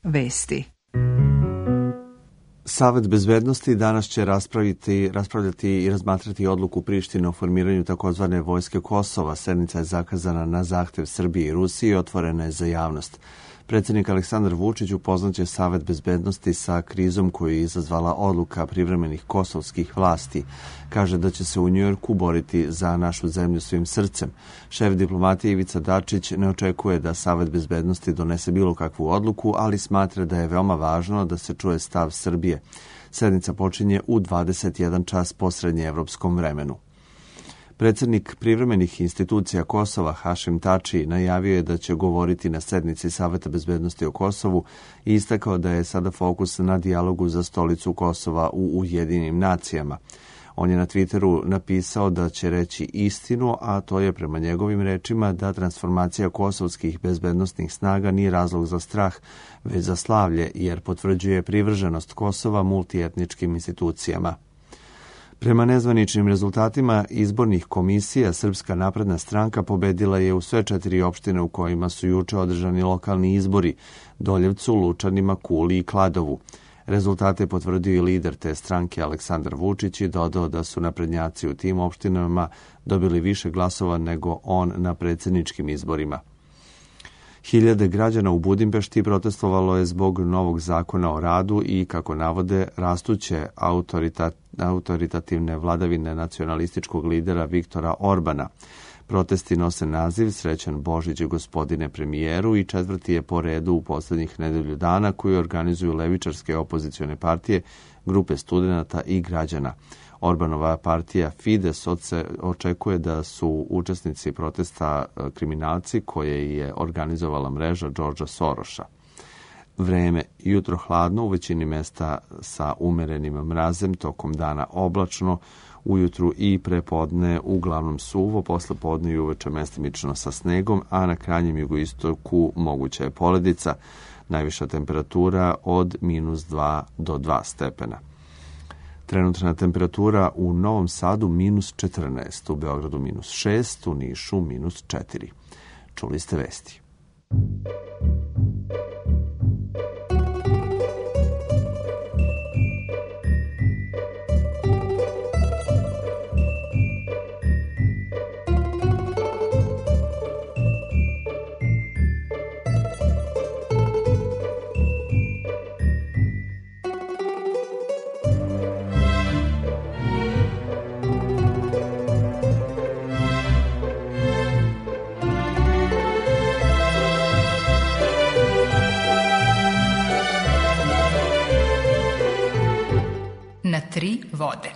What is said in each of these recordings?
vesti. Savet bezbednosti danas će raspravljati i razmatrati odluku Prištine o formiranju takozvane vojske Kosova. Sednica je zakazana na zahtev Srbije i Rusije i otvorena je za javnost. Predsjednik Aleksandar Vučić upoznaće Savet bezbednosti sa krizom koju je izazvala odluka privremenih kosovskih vlasti. Kaže da će se u Njujorku boriti za našu zemlju svim srcem. Šef diplomatije Ivica Dačić ne očekuje da Savet bezbednosti donese bilo kakvu odluku, ali smatra da je veoma važno da se čuje stav Srbije. Sednica počinje u 21 čas po srednjeevropskom vremenu. Predsjednik privremenih institucija Kosova Hašim Tači najavio je da će govoriti na sednici Saveta bezbednosti o Kosovu i istakao da je sada fokus na dijalogu za stolicu Kosova u Ujedinjenim nacijama. On je na Twitteru napisao da će reći istinu, a to je prema njegovim rečima da transformacija kosovskih bezbednostnih snaga nije razlog za strah, već za slavlje, jer potvrđuje privrženost Kosova multietničkim institucijama. Prema nezvaničnim rezultatima izbornih komisija, Srpska napredna stranka pobedila je u sve 4 opštine u kojima su juče održani lokalni izbori, Doljevcu, Lučanima, Kuli i Kladovu. Rezultate potvrdio i lider te stranke Aleksandar Vučić i dodao da su naprednjaci u tim opštinama dobili više glasova nego on na predsjedničkim izborima. Hiljade građana u Budimpešti protestovalo je zbog novog zakona o radu i, kako navode, rastuće autoritativne vladavine nacionalističkog lidera Viktora Orbana. Protesti nose naziv Srećan Božić gospodine premijeru i 4. je po redu u posljednjih nedelju dana koju organizuju levičarske opozicione partije, grupe studenata i građana. Orbanova partija Fides očekuje da su učesnici protesta kriminalci koje je organizovala mreža Đorđa Soroša. Vreme jutro hladno, u većini mesta sa umerenim mrazem, tokom dana oblačno, ujutru i prepodne uglavnom suvo, posle podne i uveče mestimično sa snegom, a na krajnjem jugoistoku moguća je poledica, najviša temperatura od -2 do 2 stepena. Trenutna temperatura u Novom Sadu -14, u Beogradu -6, u Nišu -4. Čuli ste vesti. Na 3 vode.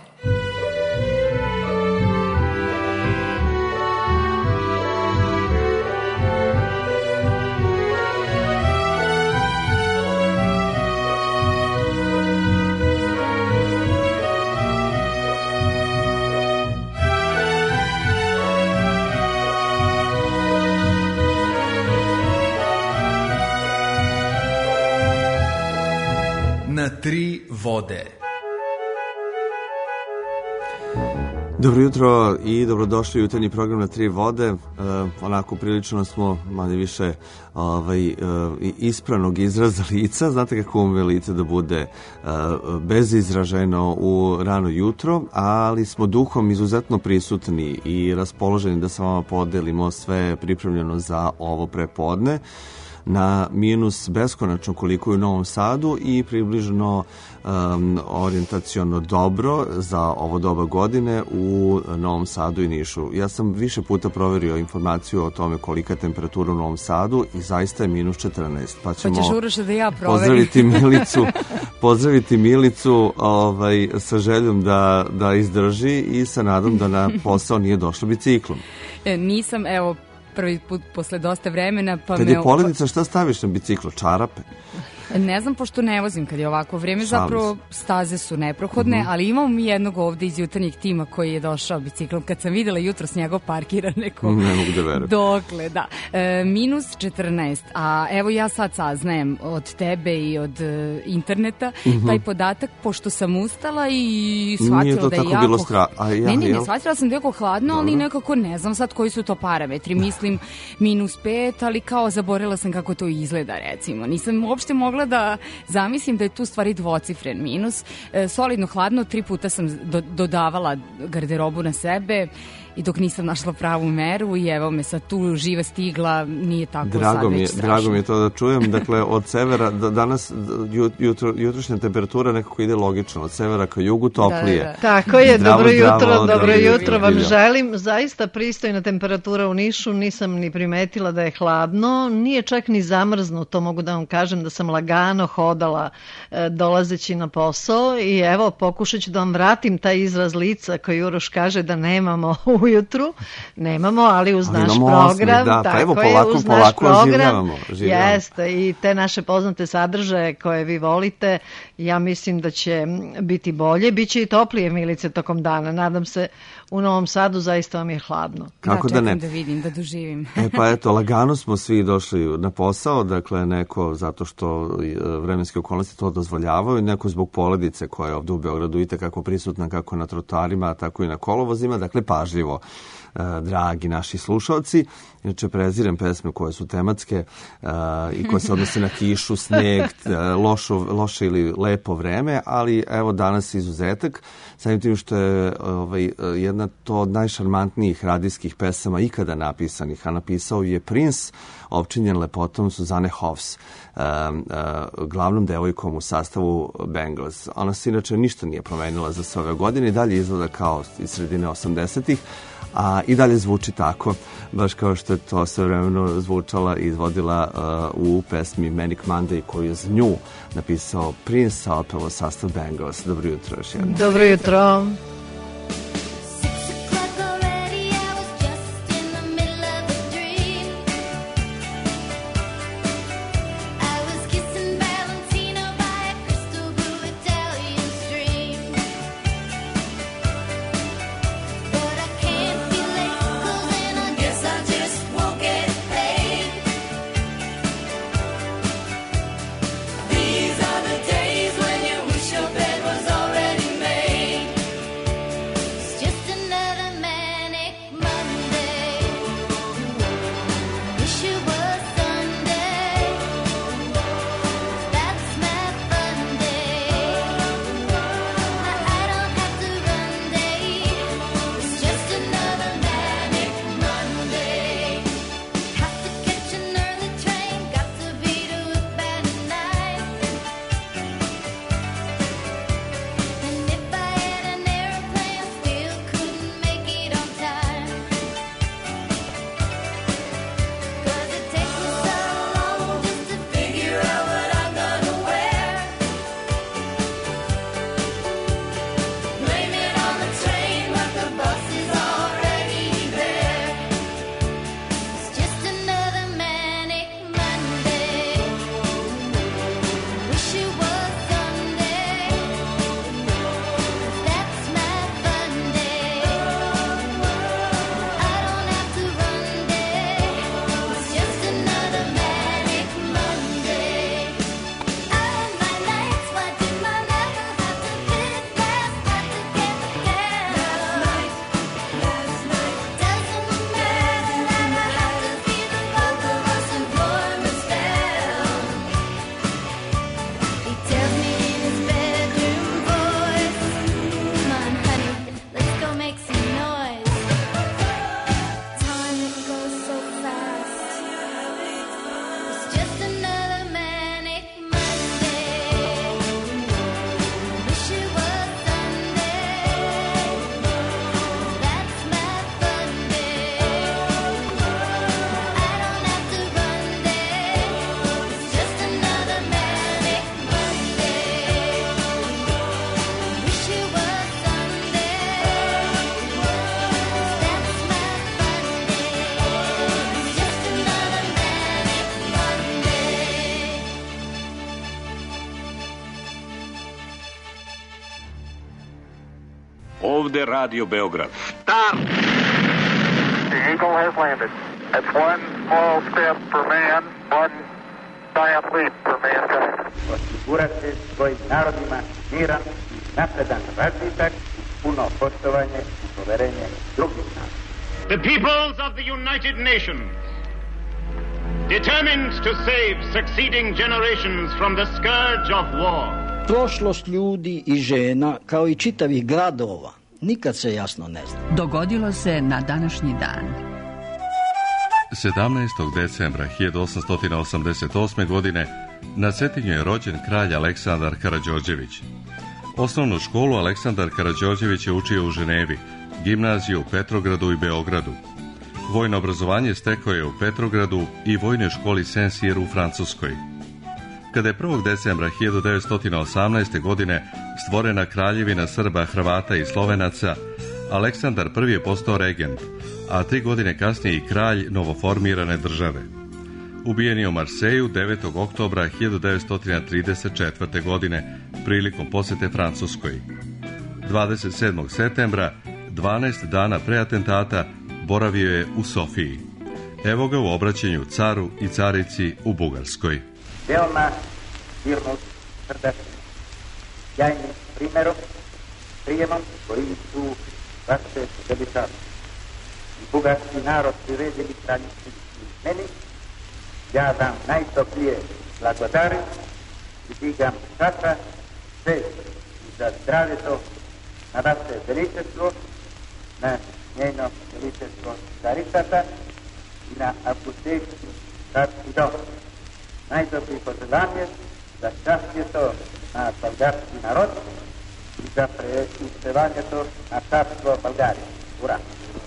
Na 3 vode. Dobro jutro i dobrodošli u jutarnji program Na 3 vode. Onako prilično smo manje više ispranog izraza lica. Znate kako ume lice da bude bezizraženo u rano jutro, ali smo duhom izuzetno prisutni i raspoloženi da sa vama podelimo sve pripremljeno za ovo prepodne. Na minus beskonačno koliko je u Novom Sadu i približno orijentaciono dobro za ovo doba godine u Novom Sadu i Nišu. Ja sam više puta proverio informaciju o tome kolika temperatura u Novom Sadu i zaista je -14. Pa ćemo da ja proverim. pozdraviti Milicu sa željom da izdrži i sa nadom da na posao nije došla biciklom. Nisam, prvi put posle dosta vremena. Kad je poledica, šta staviš na biciklo? Čarape? Ne znam, pošto ne vozim kad je ovako vreme, zapravo staze su neprohodne, ali imam jednog ovde iz jutarnjeg tima koji je došao biciklom. Kad sam videla jutro s njegov parkira neko... Ne mogu da verujem. Dokle, da. -14, a evo ja sad saznajem od tebe i od interneta taj podatak, pošto sam ustala i shvatila da je jako... Bilo Ne, shvatila sam da je jako hladno, ali nekako ne znam sad koji su to parametri. Mislim -5, ali kao zaboravila sam kako to izgleda, recimo. Nisam uopšte mogla mogla da zamislim da je tu stvari dvocifren minus. Solidno hladno, 3 puta sam dodavala garderobu na sebe i dok nisam našla pravu meru i evo me sad tu živa stigla, nije tako sad već strašno. Drago mi je to da čujem, dakle od severa, danas jutrošnja temperatura nekako ide logično, od severa ka jugu toplije. Da. Tako je, dobro jutro vam želim, zaista pristojna temperatura u Nišu, nisam ni primetila da je hladno, nije čak ni zamrznuto, mogu da vam kažem da sam lagano hodala dolazeći na posao i evo pokušat ću da vam vratim taj izraz lica koji Uroš kaže da nemamo ujutru, nemamo, ali uz naš program, tako je, uz naš program, jeste, i te naše poznate sadržaje koje vi volite, ja mislim da će biti bolje, bit će i toplije, Milice, tokom dana, nadam se, u Novom Sadu zaista vam je hladno. Kako da ne? Čekam da vidim, da doživim. Pa eto, lagano smo svi došli na posao, dakle neko zato što vremenske okolnosti to dozvoljavaju, neko zbog poledice koja je ovde u Beogradu i tekako prisutna kako na trotoarima, tako i na kolovozima, dakle pažljivo, dragi naši slušalci. Inače, prezirem pesme koje su tematske i koje se odnose na kišu, sneg, loše ili lepo vreme, ali evo danas izuzetak, samim tim što je jedna to od najšarmantnijih radijskih pesama ikada napisanih, a napisao je Prince, opčinjen lepotom Suzanne Hoffs, glavnom devojkom u sastavu Bangles. Ona se inače ništa nije promenila za sve ove godine i dalje izgleda kao iz sredine 80-ih, a i dalje zvuči tako, baš kao što je to svevremeno zvučala i izvodila u pesmi Manic Monday koju je za nju napisao Prince, a otpevao sastav Bangles. Dobro jutro još jedno. Dobro jutro. Ovde Radio Beograd. Stop! The Eagle has landed. That's one small step for man, one giant leap for mankind. Osigurati svojim narodima miran, napredan razvitak, puno poštovanje i poverenje drugih naroda. The peoples of the United Nations determined to save succeeding generations from the scourge of war. Prošlost ljudi i žena, kao i čitavih gradova, nikad se jasno ne zna. Dogodilo se na današnji dan. 17. decembra 1888. godine na Cetinju je rođen kralj Aleksandar Karađorđević. Osnovnu školu Aleksandar Karađorđević je učio u Ženevi, gimnaziju u Petrogradu i Beogradu. Vojno obrazovanje stekao je u Petrogradu i vojnoj školi Saint-Cyr u Francuskoj. Kada je 1. decembra 1918. godine stvorena Kraljevina Srba, Hrvata i Slovenaca, Aleksandar I je postao regent, a 3 godine kasnije i kralj novoformirane države. Ubijen je u Marseju 9. oktobra 1934. godine prilikom posete Francuskoj. 27. septembra, 12 dana pre atentata, boravio je u Sofiji. Evo ga u obraćanju caru i carici u Bugarskoj. Veoma silno srdačnim, sjajnim primerom, prijemom koji su vaše veličanstvo i bugarski narod priredili kraljici meni, ja vam najtoplije blagodarim i digam časa sve za zdravlje to na vaše veličestvo, na njeno veličestvo caricata i na apostolski carski dom. Najtoplije poželjanje za šťastie to na bolgarski narod i za preučevanje to na carstvo Bolgarije. Ura!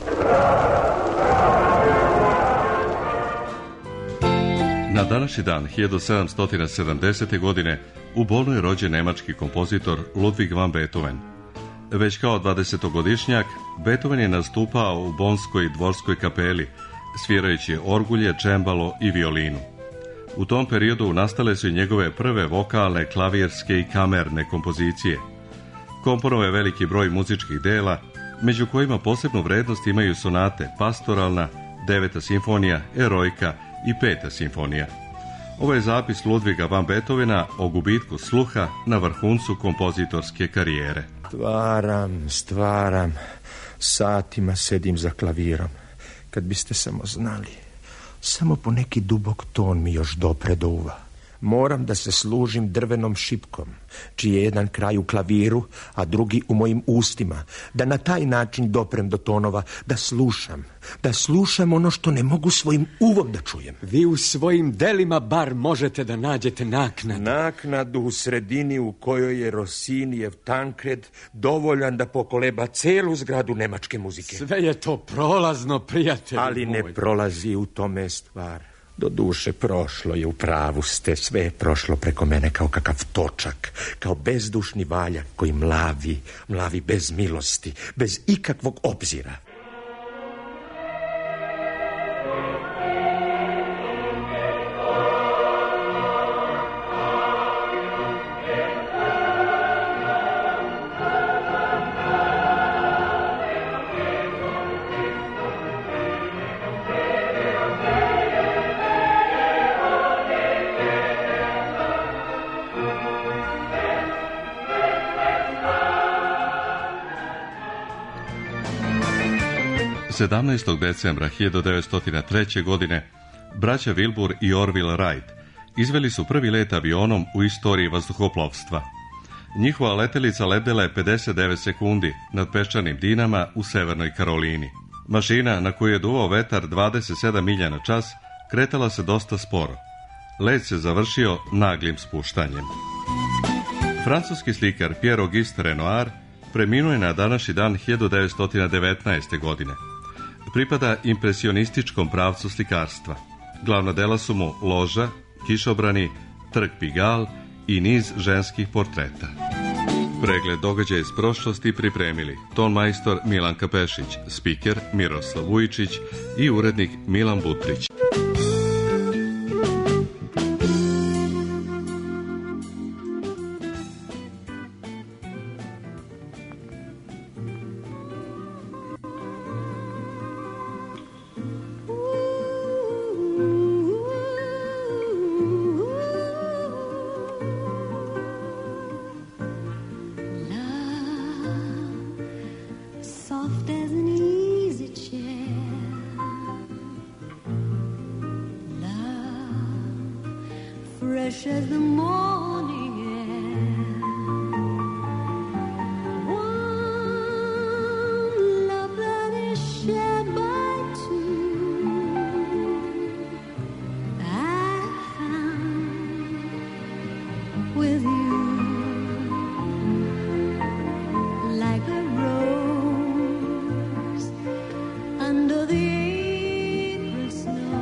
Na današnji dan 1770. godine u Bonu je rođen nemački kompozitor Ludwig van Beethoven. Već kao 20-godišnjak Beethoven je nastupao u bonskoj dvorskoj kapeli, svirajući orgulje, čembalo i violinu. U tom periodu nastale su i njegove prve vokalne, klavirske i kamerne kompozicije. Komponovao je veliki broj muzičkih dela, među kojima posebnu vrednost imaju sonate Pastoralna, 9. simfonija, Erojka i 5. simfonija. Ovo je zapis Ludviga van Beethovena o gubitku sluha na vrhuncu kompozitorske karijere. Stvaram, satima sedim za klavirom. Kad biste samo znali, samo po neki dubok ton mi još dopre do uva. Moram da se služim drvenom šipkom, čiji je jedan kraj u klaviru, a drugi u mojim ustima, da na taj način doprem do tonova, da slušam ono što ne mogu svojim uvom da čujem. Vi u svojim delima bar možete da nađete naknadu. Naknadu u sredini u kojoj je Rossinijev Tancred dovoljan da pokoleba celu zgradu nemačke muzike. Sve je to prolazno, prijatelji. Ali moj. Ne prolazi, u tome stvar. Do duše prošlo je, u pravu ste, sve je prošlo preko mene kao kakav točak, kao bezdušni valjak koji mlavi bez milosti, bez ikakvog obzira. – 17. decembra 1903. godine braća Wilbur i Orville Wright izveli su prvi let avionom u istoriji vazduhoplovstva. Njihova letelica lebdela je 59 sekundi nad peščanim dinama u Severnoj Karolini. Mašina, na koju je duvao vetar 27 milja na čas, kretala se dosta sporo. Let se završio naglim spuštanjem. Francuski slikar Pierre-Auguste Renoir preminuo je na današnji dan 1919. godine. Pripada impresionističkom pravcu slikarstva. Glavna dela su mu Loža, Kišobrani, Trg Pigal i niz ženskih portreta. Pregled događaja iz prošlosti pripremili tonmajstor Milan Kapešić, spiker Miroslav Vujičić i urednik Milan Butrić. Soft as an easy chair, fresh as the morning air. One love that is shared by two, I found with you, like a rose under the April snow.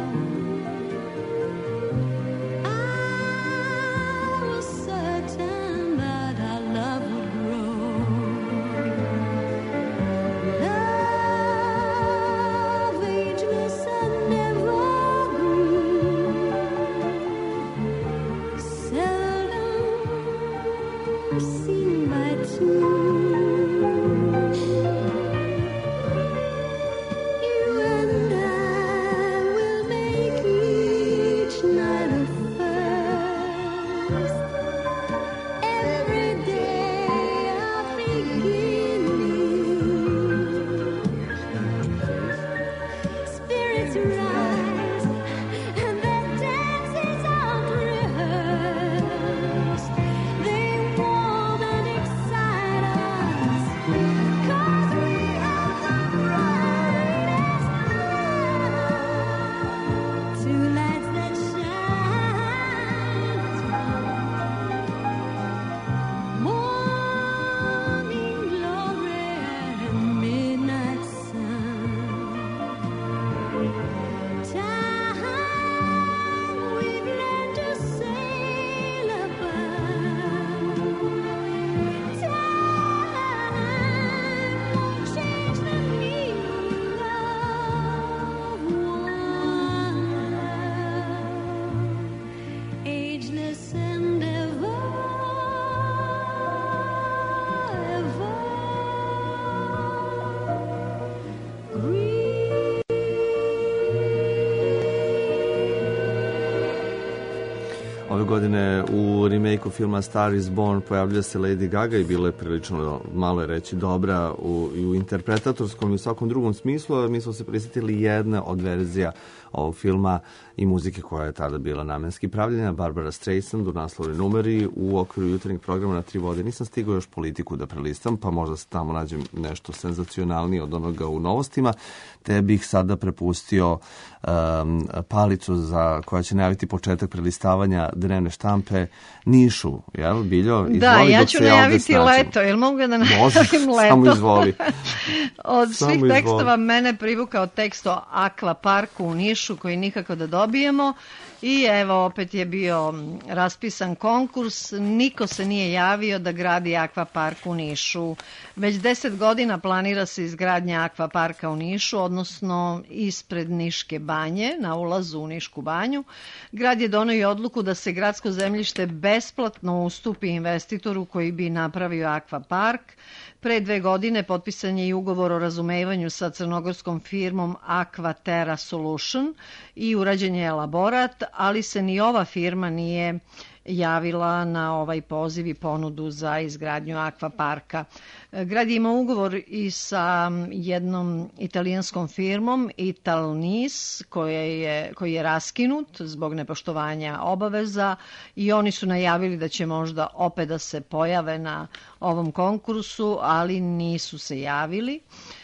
Ove godine u remake-u filma Star is Born pojavlja se Lady Gaga i bila je prilično, malo je reći, dobra i u interpretatorskom i u svakom drugom smislu, a mi smo se prisjetili jedne od verzija ovog filma i muzike koja je tada bila namenski pravljena, Barbara Streisand u naslovnoj numeri u okviru jutarnjeg programa na 3 vode. Nisam stigao još Politiku da prelistam, pa možda se tamo nađem nešto senzacionalnije od onoga u novostima, te bih sada prepustio palicu koja će najaviti početak prelistavanja dnevne štampe Nišu, jel, Biljo? Izvoli, da, ja ću najaviti leto, jel mogu da najavim leto? Samo izvoli. Od svih tekstova mene privukao tekst o Aqua Parku u Nišu koji nikako da dobijemo i evo opet je bio raspisan konkurs, niko se nije javio da gradi Aqua Park u Nišu. Već 10 godina planira se izgradnja Aqua Parka u Nišu, odnosno ispred Niške banje, na ulazu u Nišku banju. Grad je donio i odluku da se gradsko zemljište besplatno ustupi investitoru koji bi napravio Aqua Park. Pre 2 godine potpisan je i ugovor o razumevanju sa crnogorskom firmom Aqua Terra Solution i urađen je elaborat, ali se ni ova firma nije javila na ovaj poziv i ponudu za izgradnju Aqua Parka. Grad je imao ugovor i sa jednom italijanskom firmom Italnis koji je raskinut zbog nepoštovanja obaveza i oni su najavili da će možda opet da se pojave na ovom konkursu, ali nisu se javili.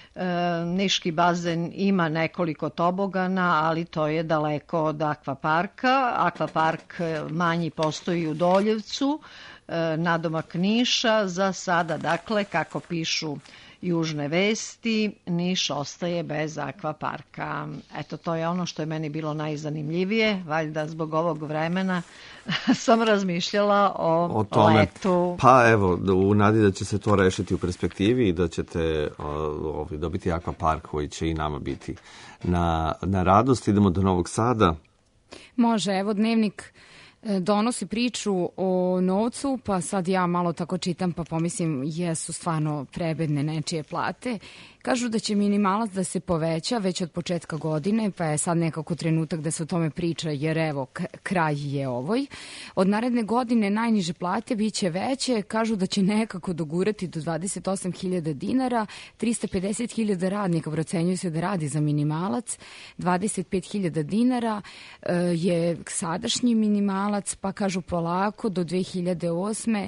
Niški bazen ima nekoliko tobogana, ali to je daleko od Aqua Parka. Aqua Park manji postoji u Doljevcu, nadomak Niša. Za sada, dakle, kako pišu južne vesti, Niš ostaje bez Aqua Parka. Eto, to je ono što je meni bilo najzanimljivije, valjda zbog ovog vremena sam razmišljala o letu. Pa evo, u nadi da će se to rešiti u perspektivi i da ćete dobiti Aqua Park koji će i nama biti na radost. Idemo do Novog Sada. Može, evo Dnevnik donosi priču o novcu, pa sad ja malo tako čitam pa pomislim jesu stvarno prebedne nečije plate. Kažu da će minimalac da se poveća već od početka godine, pa je sad nekako trenutak da se o tome priča, jer evo, kraj je ovoj. Od naredne godine najniže plate biće veće, kažu da će nekako dogurati do 28.000 dinara, 350.000 radnika procenjuju se da radi za minimalac, 25.000 dinara je sadašnji minimalac, pa kažu polako do 2008.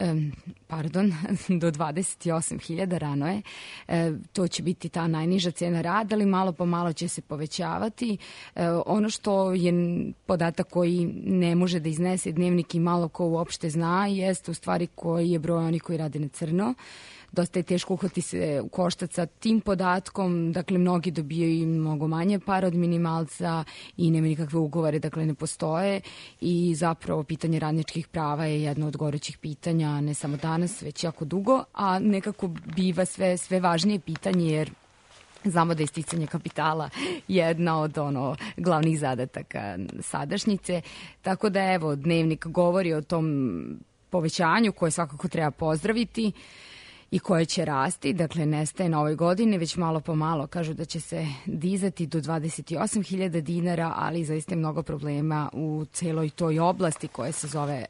do 28.000, rano je. To će biti ta najniža cena rada, ali malo po malo će se povećavati. Ono što je podatak koji ne može da iznese Dnevnik i malo ko uopšte zna, jeste u stvari koji je broj onih koji rade na crno. Dosta je teško uhvati se u koštac sa tim podatkom, dakle mnogi dobijaju i mnogo manje para od minimalca i nema nikakve ugovore, dakle ne postoje i zapravo pitanje radničkih prava je jedno od gorućih pitanja, ne samo danas, već jako dugo, a nekako biva sve važnije pitanje jer znamo da je sticanje kapitala jedna od glavnih zadataka sadašnjice, tako da evo Dnevnik govori o tom povećanju koje svakako treba pozdraviti i koje će rasti, dakle nestaje na ovoj godini, već malo po malo kažu da će se dizati do 28.000 dinara, ali zaista je mnogo problema u celoj toj oblasti koja se zove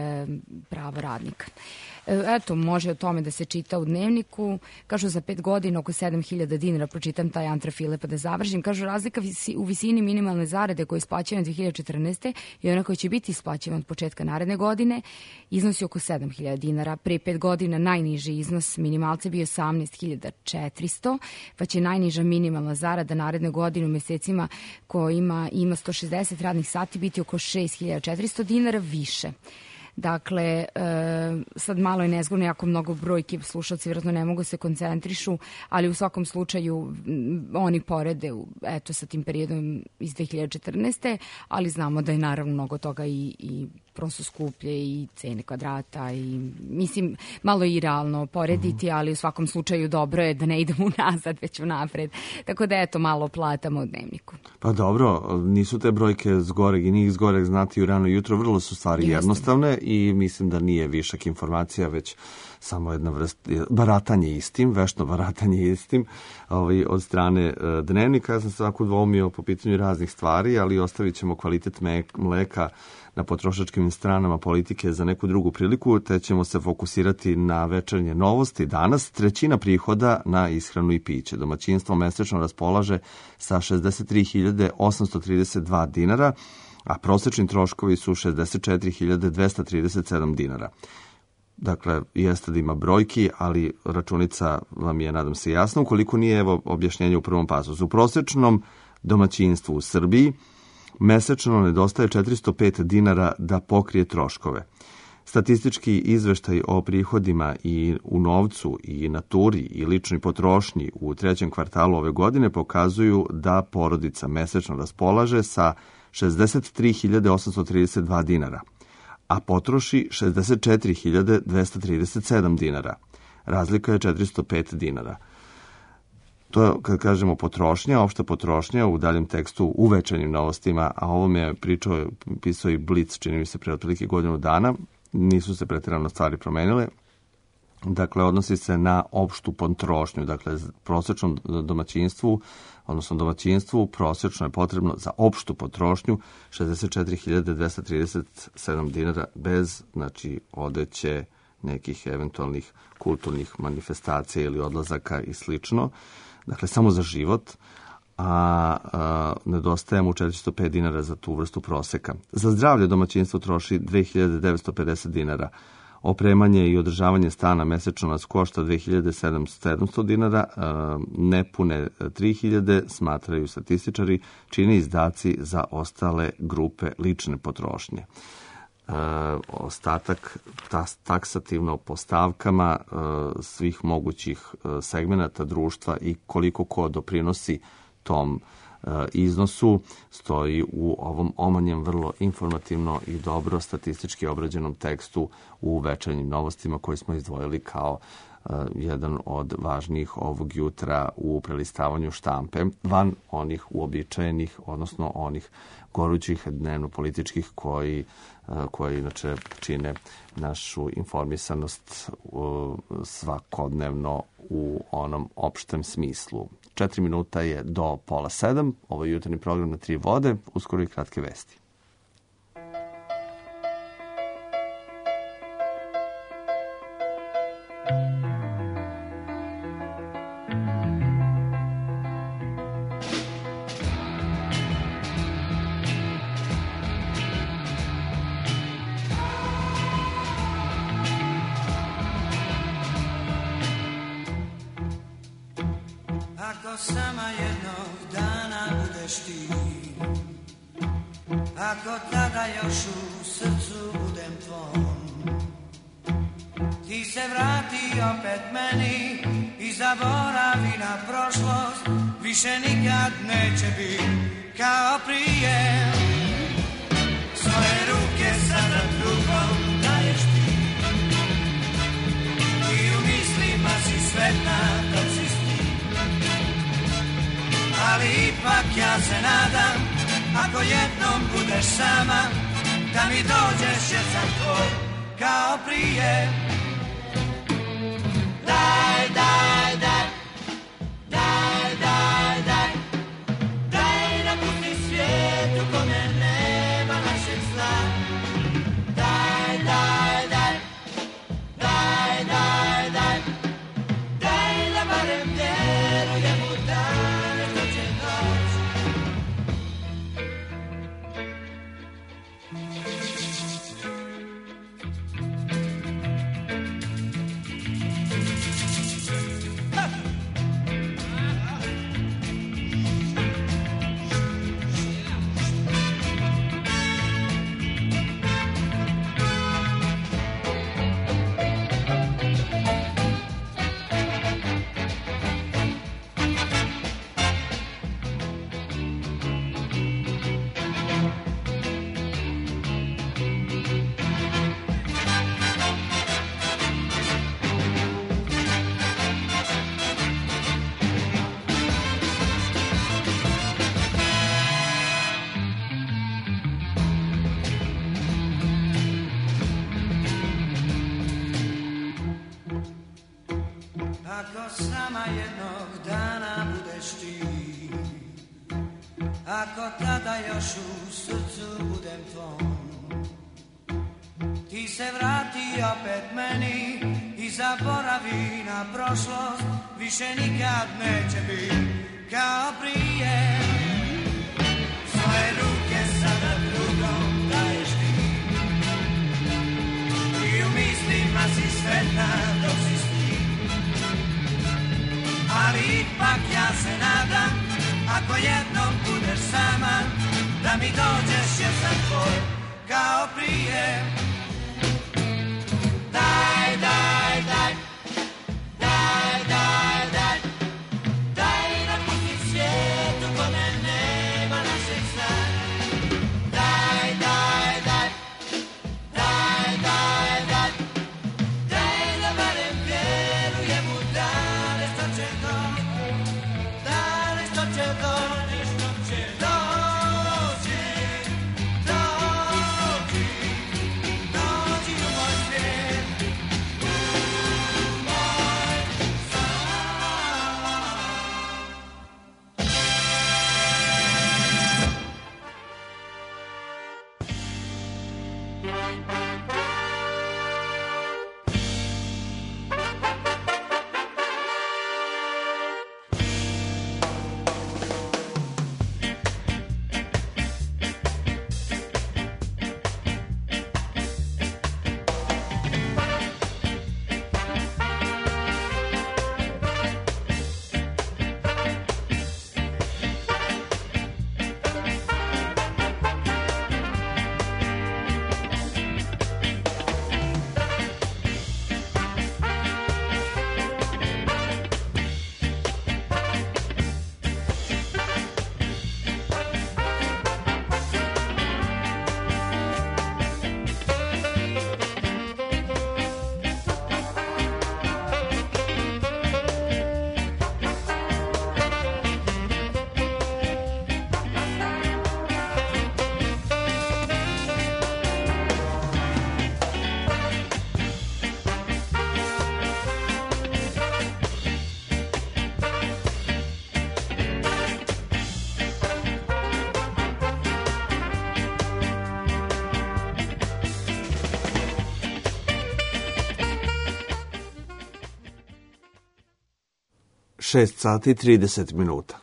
pravo radnika. Eto, može o tome da se čita u Dnevniku. Kažu za 5 godina oko 7.000 dinara, pročitam taj antrafile pa da završim. Kažu razlika u visini minimalne zarade koje je isplaćena 2014. i ona koja će biti isplaćena od početka naredne godine iznosi oko 7.000 dinara. Pre 5 godina najniži iznos minimalca bio 18.400, pa će najniža minimalna zarada naredne godine u mesecima kojima ima 160 radnih sati biti oko 6.400 dinara više. Dakle, sad malo je nezgodno, jako mnogo brojki, slušalci vjerojatno ne mogu se koncentrišu, ali u svakom slučaju oni porede sa tim periodom iz 2014. ali znamo da je naravno mnogo toga i prosto skuplje i cene kvadrata i mislim malo je i realno porediti, ali u svakom slučaju dobro je da ne idemo unazad, već unapred. Tako da eto malo platamo u Dnevniku. Pa dobro, nisu te brojke zgoreg i njih zgoreg znati u rano jutro, vrlo su stvari jednostavne i mislim da nije višak informacija, već samo jedna vrsta baratanje istim, vešto baratanje istim od strane Dnevnika. Ja sam se tako dvoumio po pitanju raznih stvari, ali ostavit ćemo kvalitet mleka na potrošačkim stranama politike za neku drugu priliku, te ćemo se fokusirati na večernje novosti. Danas 1/3 prihoda na ishranu i piće. Domaćinstvo mesečno raspolaže sa 63.832 dinara, a prosečni troškovi su 64.237 dinara. Dakle, jeste da ima brojki, ali računica vam je, nadam se, jasna. Ukoliko nije, evo objašnjenje u prvom pasusu. U prosečnom domaćinstvu u Srbiji mesečno nedostaje 405 dinara da pokrije troškove. Statistički izveštaj o prihodima i u novcu i naturi i ličnoj potrošnji u 3. kvartalu ove godine pokazuju da porodica mesečno raspolaže sa 63.832 dinara, a potroši 64.237 dinara. Razlika je 405 dinara. To je, kad kažemo potrošnja, opšta potrošnja u daljem tekstu u večernjim novostima, a ovo me je pisao i Blic, čini mi se pre otprilike godinu dana, nisu se pretjerano stvari promenile. Dakle, odnosi se na opštu potrošnju, dakle, prosječnom domaćinstvu, odnosno domaćinstvu, prosječno je potrebno za opštu potrošnju 64.237 dinara bez, znači, odeće, nekih eventualnih kulturnih manifestacija ili odlazaka i slično. Dakle, samo za život, a nedostaje mu 405 dinara za tu vrstu proseka. Za zdravlje domaćinstvo troši 2.950 dinara. Opremanje i održavanje stana mesečno nas košta 2.700 dinara, nepune 3.000, smatraju statističari, čine izdaci za ostale grupe lične potrošnje. Ostatak taksativno po stavkama svih mogućih segmenata društva i koliko ko doprinosi tom iznosu stoji u ovom omanjem vrlo informativno i dobro statistički obrađenom tekstu u večernjim novostima koji smo izdvojili kao jedan od važnijih ovog jutra u prelistavanju štampe, van onih uobičajenih, odnosno onih gorućih dnevno-političkih koji inače čine našu informisanost svakodnevno u onom opštem smislu. 4 minuta je do 6:30. Ovo je jutarnji program na 3 vode, uskoro i kratke vesti. Sama jednog dana budeš ti, ako tada još u srcu budem tvom, ti se vrati opet meni i zaboravi na prošlost, više nikad neće biti kao prije. Svoje ruke sada drugom daješ ti i u mislima si sretna dok si s njim. Ali ipak ja se nadam, ako jednom budeš sama, da mi dođeš jer sam tvoj kao prije. Daj, daj, daj, daj, daj, daj, daj napusti svijet u kome nema našeg zla. Daj, daj, daj, daj, daj, daj, daj da barem vjerujem u dan. Ako tada još u srcu budem tvom, ti se vrati opet meni i zaboravi na prošlost, više nikad neće biti kao prije. Svoje ruke sada drugom daješ ti i u mislima si sretna dok si s njim. Ali ipak ja se nadam, ako jednom budeš sama, da mi dođeš jer sam tvoj kao prije. Daj, daj, daj, daj, daj, daj, daj napusti svijet u kome nema našeg sna. Daj, daj, daj, daj, daj, daj, daj da barem vjerujem u dane što će doći, dane što će doći. 6 sati i 30 minuta.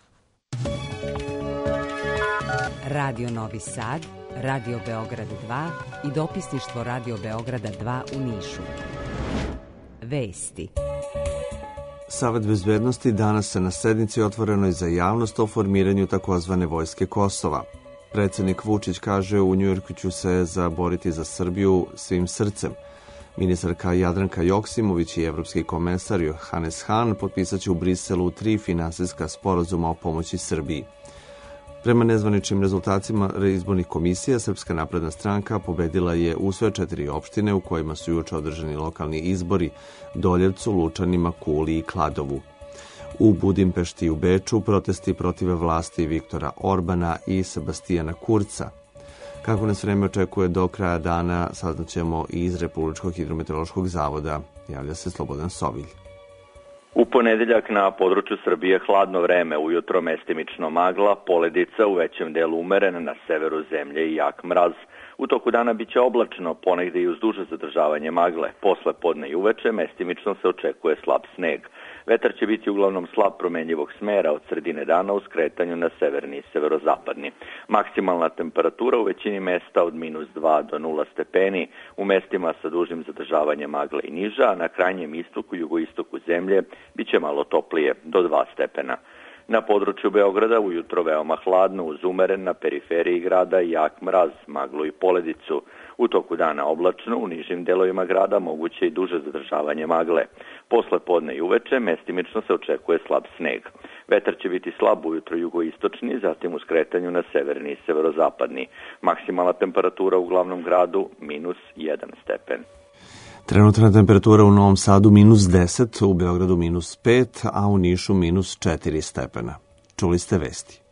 Radio Novi Sad, Radio Beograd 2 i dopisništvo Radio Beograda 2 u Nišu. Vesti. Savet bezbednosti danas se na sednici otvorenoj za javnost o formiranju takozvane vojske Kosova. Predsjednik Vučić kaže u Njujorku ću se zaboriti za Srbiju svim srcem. Ministarka Jadranka Joksimović i evropski komesar Johannes Hahn potpisat će u Briselu 3 finansijska sporazuma o pomoći Srbiji. Prema nezvaničnim rezultatima izbornih komisija, Srpska napredna stranka pobedila je u sve 4 opštine u kojima su juče održani lokalni izbori: Doljevcu, Lučanima, Kuli i Kladovu. U Budimpešti i u Beču protesti protiv vlasti Viktora Orbana i Sebastijana Kurca. Kako nas vreme očekuje do kraja dana, saznaćemo i iz Republičkog hidrometeorološkog zavoda. Javlja se Slobodan Sovilj. U ponedeljak na području Srbije hladno vreme, ujutro mestimično magla, poledica, u većem delu umeren, na severu zemlje i jak mraz. U toku dana biće oblačno, ponegde i uz duže zadržavanje magle. Posle podne i uveče mestimično se očekuje slab sneg. Vetar će biti uglavnom slab promenljivog smera od sredine dana u skretanju na severni i severozapadni. Maksimalna temperatura u većini mesta od -2 do 0 stepeni, u mestima sa dužim zadržavanjem magle i niža, a na krajnjem istoku i jugoistoku zemlje biće malo toplije, do 2 stepena. Na području Beograda ujutro veoma hladno, uz umeren, na periferiji grada i jak mraz, maglu i poledicu. U toku dana oblačno, u nižim delovima grada moguće i duže zadržavanje magle. Posle podne i uveče mestimično se očekuje slab sneg. Vetar će biti slab ujutro jugoistočni, zatim u skretanju na severni i severozapadni. Maksimalna temperatura u glavnom gradu -1 stepen. Trenutna temperatura u Novom Sadu -10, u Beogradu -5, a u Nišu -4 stepena. Čuli ste vesti.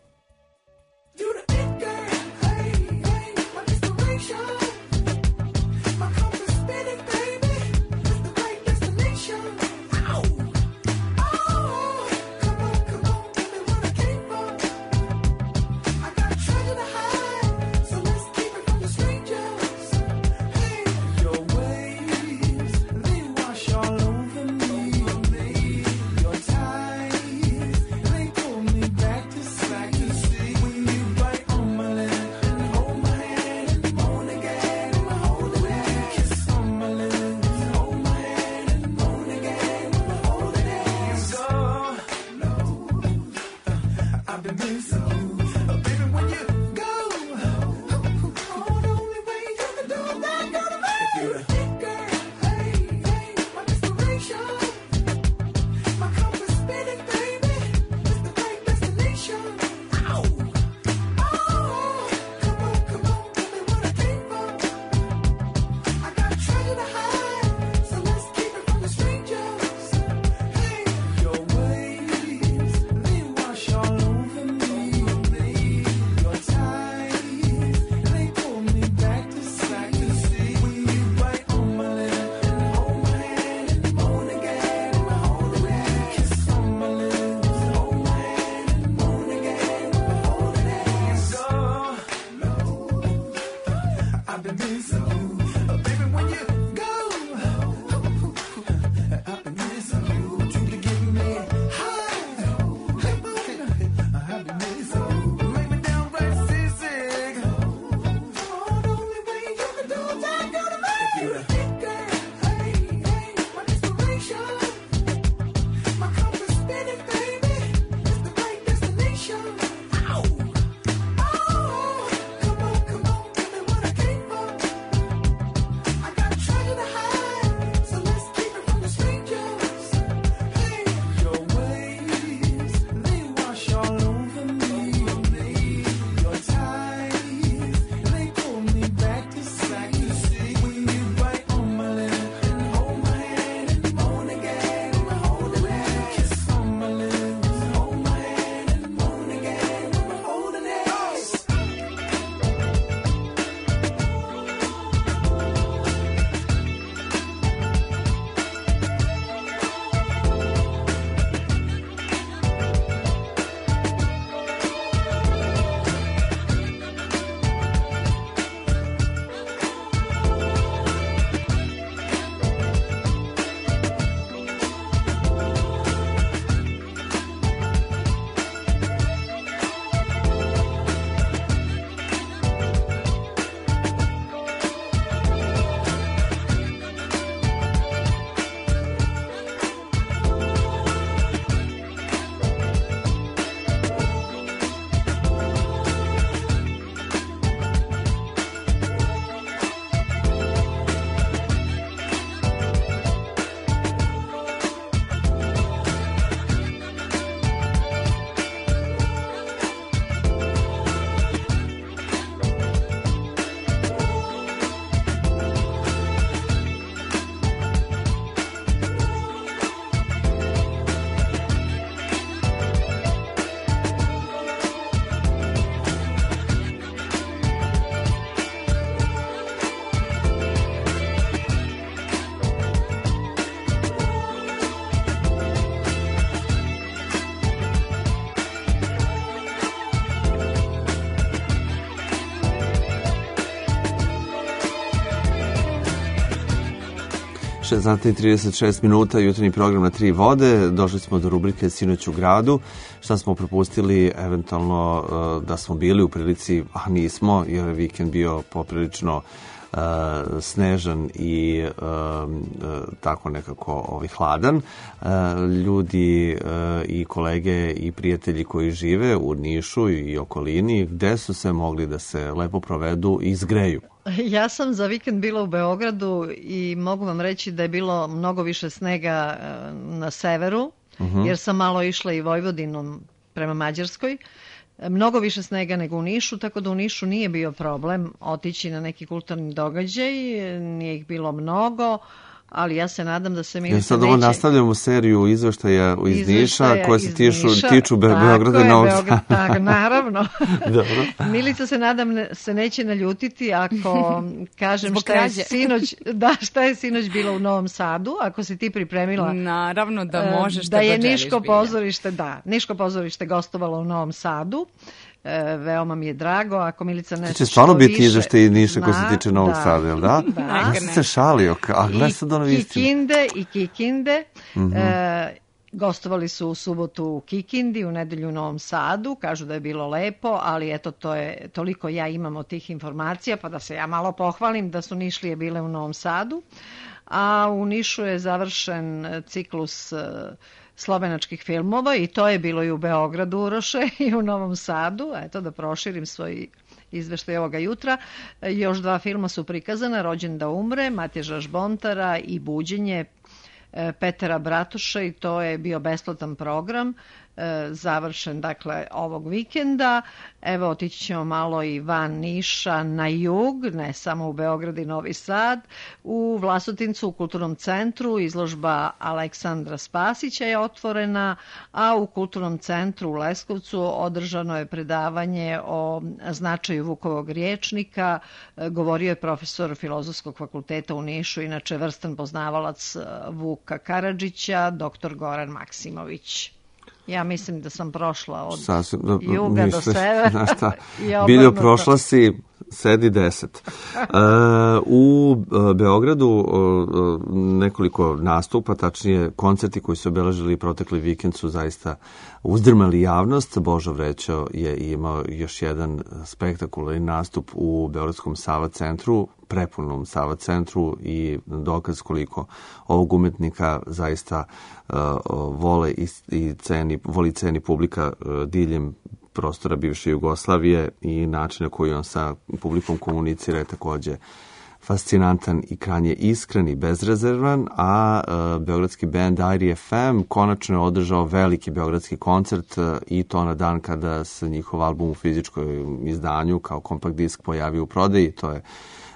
6:36 minuta, jutarnji program na Tri vode. Došli smo do rubrike Sinoć u gradu. Šta smo propustili, eventualno da smo bili u prilici, a nismo, jer je vikend bio poprilično snežan i tako nekako hladan. Ljudi i kolege i prijatelji koji žive u Nišu i okolini, gde su se mogli da se lepo provedu i zgreju? Ja sam za vikend bila u Beogradu i mogu vam reći da je bilo mnogo više snega na severu, jer sam malo išla i Vojvodinom prema Mađarskoj. Mnogo više snega nego u Nišu, tako da u Nišu nije bio problem otići na neki kulturni događaj, nije ih bilo mnogo, ali ja se nadam da se Milica sad ovo nastavljamo seriju izveštaja iz Niša koje se tiču Beograda i Novog Sada. Naravno. Milica se nadam se neće naljutiti ako kažem šta je sinoć bilo u Novom Sadu, ako si ti pripremila. Naravno da možeš da je Niško pozorište gostovalo u Novom Sadu. Veoma mi je drago, ako Milica nešto će stvarno biti izveštaj iz Niša koji se tiče Novog Sada, jel da? Ja sam se šalio, a gledaj sad ono istinu. I Kikinde. Gostovali su u subotu u Kikindi, u nedelju u Novom Sadu, kažu da je bilo lepo, ali eto, to je toliko ja imam od tih informacija, pa da se ja malo pohvalim da su Nišlije bile u Novom Sadu. A u Nišu je završen ciklus slovenačkih filmova i to je bilo i u Beogradu, Uroše, i u Novom Sadu. Eto, da proširim svoj izveštaj ovoga jutra. Još 2 filma su prikazana, Rođen da umre, Matježa Žbontara i Buđenje Petera Bratuša, i to je bio besplatan program, završen dakle ovog vikenda. Evo, otići ćemo malo i van Niša na jug, ne samo u Beograd i Novi Sad. U Vlasotincu u Kulturnom centru izložba Aleksandra Spasića je otvorena, a u Kulturnom centru u Leskovcu održano je predavanje o značaju Vukovog rječnika. Govorio je profesor Filozofskog fakulteta u Nišu, inače vrstan poznavalac Vuka Karadžića, dr. Goran Maksimović. Ja mislim da sam prošla od juga do severa. Biljo, prošla si, sedi 10. U Beogradu nekoliko nastupa, tačnije koncerti koji su obeležili protekli vikend su zaista uzdrmali javnost. Božo Vrećo je imao još jedan spektakularni nastup u Beogradskom Sava centru, prepunom Sava centru, i dokaz koliko ovog umetnika zaista vole i ceni publika diljem prostora bivše Jugoslavije, i način na koji on sa publikom komunicira je takođe fascinantan i krajnje iskren i bezrezervan. A beogradski band Airi FM konačno je održao veliki beogradski koncert, i to na dan kada se njihov album u fizičkom izdanju kao kompakt disk pojavio u prodaji. To je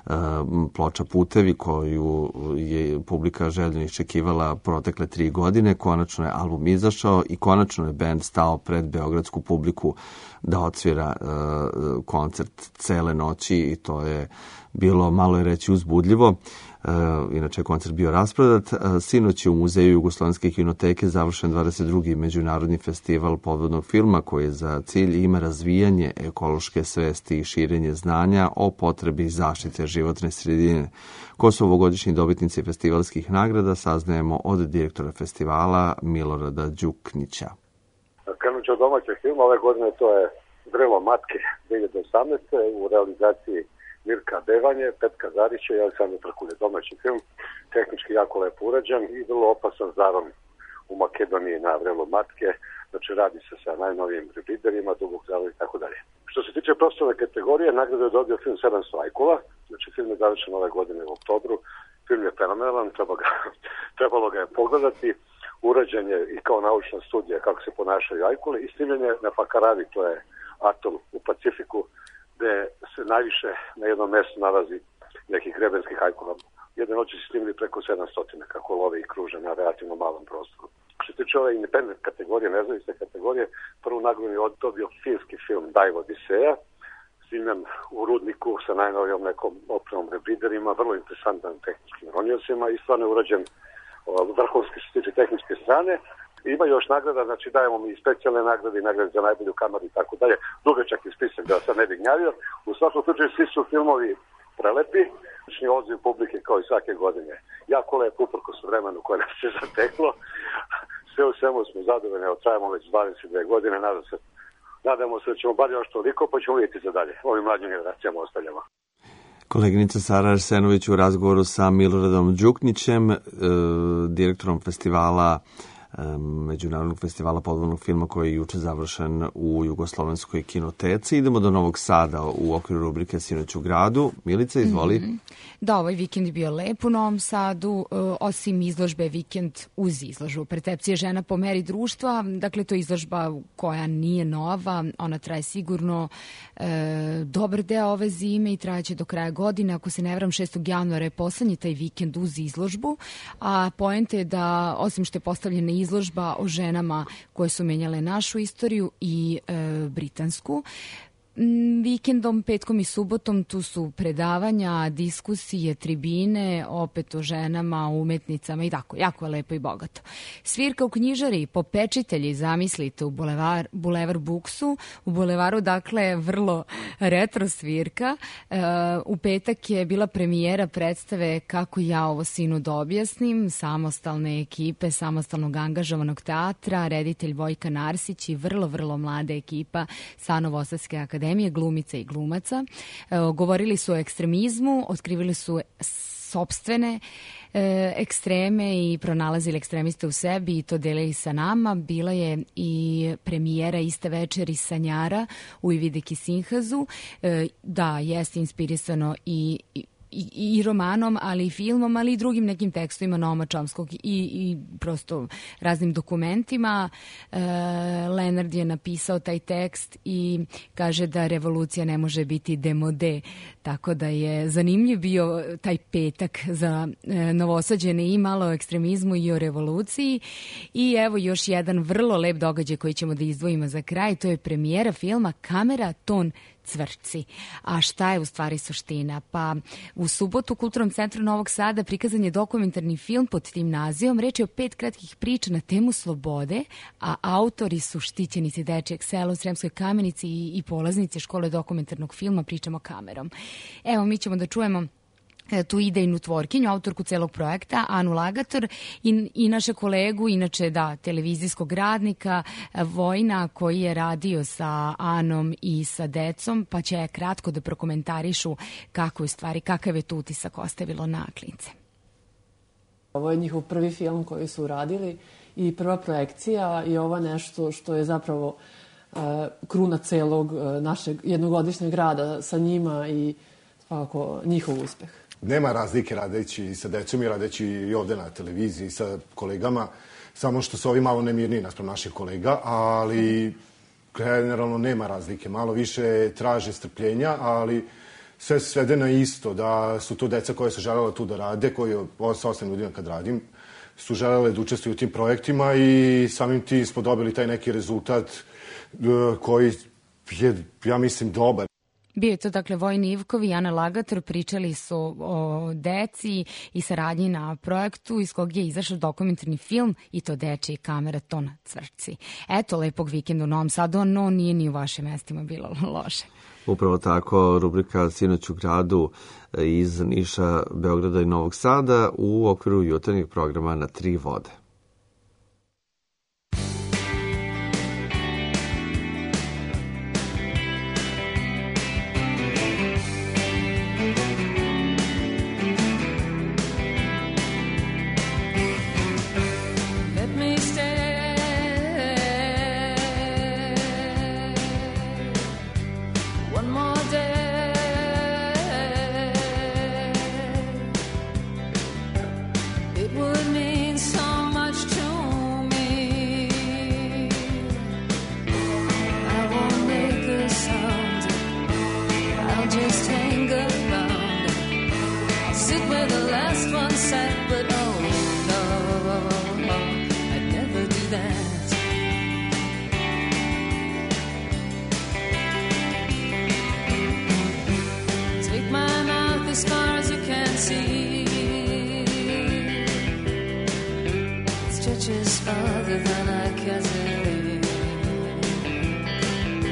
ploča Putevi, koju je publika željno iščekivala protekle 3 godine. Konačno je album izašao i konačno je band stao pred beogradsku publiku da odsvira koncert cele noći, i to je bilo, malo je reći, uzbudljivo. Inače je koncert bio rasprodat. Sinoć je u Muzeju Jugoslovenske kinoteke završen 22. Međunarodni festival podvodnog filma, koji za cilj ima razvijanje ekološke svesti i širenje znanja o potrebi zaštite životne sredine. Ko su ovogodišnji dobitnici festivalskih nagrada, saznajemo od direktora festivala Milorada Đuknića. Krenut ću od domaćeg filma, ove godine to je Vrelo matke 2018. u realizaciji Mirka Devanje, Petka Zarića i Aleksandra Trkulje. Domaći film, tehnički jako lepo urađen i vrlo opasan zaron u Makedoniji na Vrelo matke. Znači, radi se sa najnovijim rebriderima, Dugog zala i tako dalje. Što se tiče profesionalne kategorije, nagradu je dobio film 700 ajkula. Znači, film je završen ove godine u oktobru. Film je fenomenalan, trebalo ga je pogledati. Urađen je i kao naučna studija kako se ponašaju ajkule, i snimljen je na Fakaravi, to je atol u Pacifiku, gde se najviše na jednom mjestu nalazi nekih grebenskih ajkula. Jedne noći su snimili preko 700 kako love i kruže na relativno malom prostoru. Što se tiče ove independent kategorije, nezavisne kategorije, prvu nagradu je dobio finski film Dive Odiseja, snimljen u Rudniku sa najnovijom nekom opremom rebriderima, vrlo interesantan tehničkim ronjosima, i stvarno je urađen vrhunski što se tiče tehničke strane. Ima još nagrada, znači dajemo mi i specijalne nagrade i nagrade za najbolju kameru i tako dalje. Dugačak je spisak, da sad ne bih gnjavio. U svakom slučaju svi su filmovi prelepi, Odziv publike kao i svake godine. Jako lep uprkos vremenu koje nas se zateklo. Sve u svemu smo zadovoljni, evo trajamo već 22 godine, nadamo se da ćemo bar još toliko, pa ćemo vidjeti za dalje. Ovim mlađim generacijama ostavljamo. Koleginica Sara Arsenović u razgovoru sa Miloradom Đuknićem, direktorom festivala, Međunarodnog festivala podvodnog filma koji je juče završen u Jugoslovenskoj kinoteci. Idemo do Novog Sada u okviru rubrike Sinoć u gradu. Milica, izvoli. Da, ovaj vikend je bio lep u Novom Sadu, osim izložbe vikend uz izložbu. Percepcija žena po meri društva, dakle to je izložba koja nije nova, ona traje sigurno dobar deo ove zime i trajeće do kraja godine. Ako se ne varam, 6. januara je poslednji taj vikend uz izložbu, a poenta je da, osim što je postavljena izložba o ženama koje su menjale našu istoriju i britansku, vikendom, petkom i subotom tu su predavanja, diskusije, tribine, opet o ženama, umetnicama i tako, jako je lepo i bogato. Svirka u knjižari, popečitelji, zamislite, u Bulevar Buksu, u Bulevaru, dakle, vrlo retro svirka. U petak je bila premijera predstave Kako ja ovo sinu da objasnim, samostalne ekipe, samostalnog angažovanog teatra, reditelj Vojka Narsić i vrlo, vrlo mlada ekipa sa Novosadske akademije, glumica i glumaca. Govorili su o ekstremizmu, otkrivili su sopstvene ekstreme i pronalazili ekstremiste u sebi i to delili sa nama. Bila je i premijera iste večeri Sanjara u Ivideki Sinhazu. Da, jeste inspirisano i romanom, ali i filmom, ali i drugim nekim tekstovima Noama Chomskog i prosto raznim dokumentima. Leonard je napisao taj tekst i kaže da revolucija ne može biti demode, tako da je zanimljiv bio taj petak za Novosađene i malo o ekstremizmu i o revoluciji. I evo još jedan vrlo lep događaj koji ćemo da izdvojimo za kraj, to je premijera filma Kamera, ton, cvrčci. A šta je u stvari suština? Pa u subotu u Kulturnom centru Novog Sada prikazan je dokumentarni film pod tim nazivom. Reč je o 5 kratkih priča na temu slobode, a autori su štićenici Dečijeg sela u Sremskoj Kamenici i polaznici škole dokumentarnog filma Pričamo kamerom. Evo, mi ćemo da čujemo tu idejnu tvorkinju, autorku celog projekta, Anu Lagator i naše kolegu, inače da, televizijskog radnika Vojna, koji je radio sa Anom i sa decom, pa će kratko da prokomentarišu kako je stvari, kakav je tu utisak ostavilo na klince. Ovo je njihov prvi film koji su uradili i prva projekcija i ovo nešto što je zapravo kruna celog našeg jednogodišnjeg rada sa njima i svakako njihov uspeh. Nema razlike radeći sa decom i radeći i ovde na televiziji sa kolegama, samo što su ovi malo nemirniji naspram naših kolega, ali generalno nema razlike. Malo više traže strpljenja, ali sve se svede na isto, da su to deca koje su želela tu da rade, koji sa 8 ljudima kad radim, su želele da učestvuju u tim projektima i samim tim smo dobili taj neki rezultat koji je, ja mislim, dobar. Bio je to, dakle, Vojin Ivkov i Ana Lagator, pričali su o deci i saradnji na projektu iz kog je izašao dokumentarni film i to Dečiji kamera, ton, cvrčci. Eto, lepog vikenda u Novom Sadu, no nije ni u vašim mestima bilo loše. Upravo tako, rubrika Sinoć u gradu iz Niša, Beograda i Novog Sada u okviru jutarnjeg programa Na 3 vode.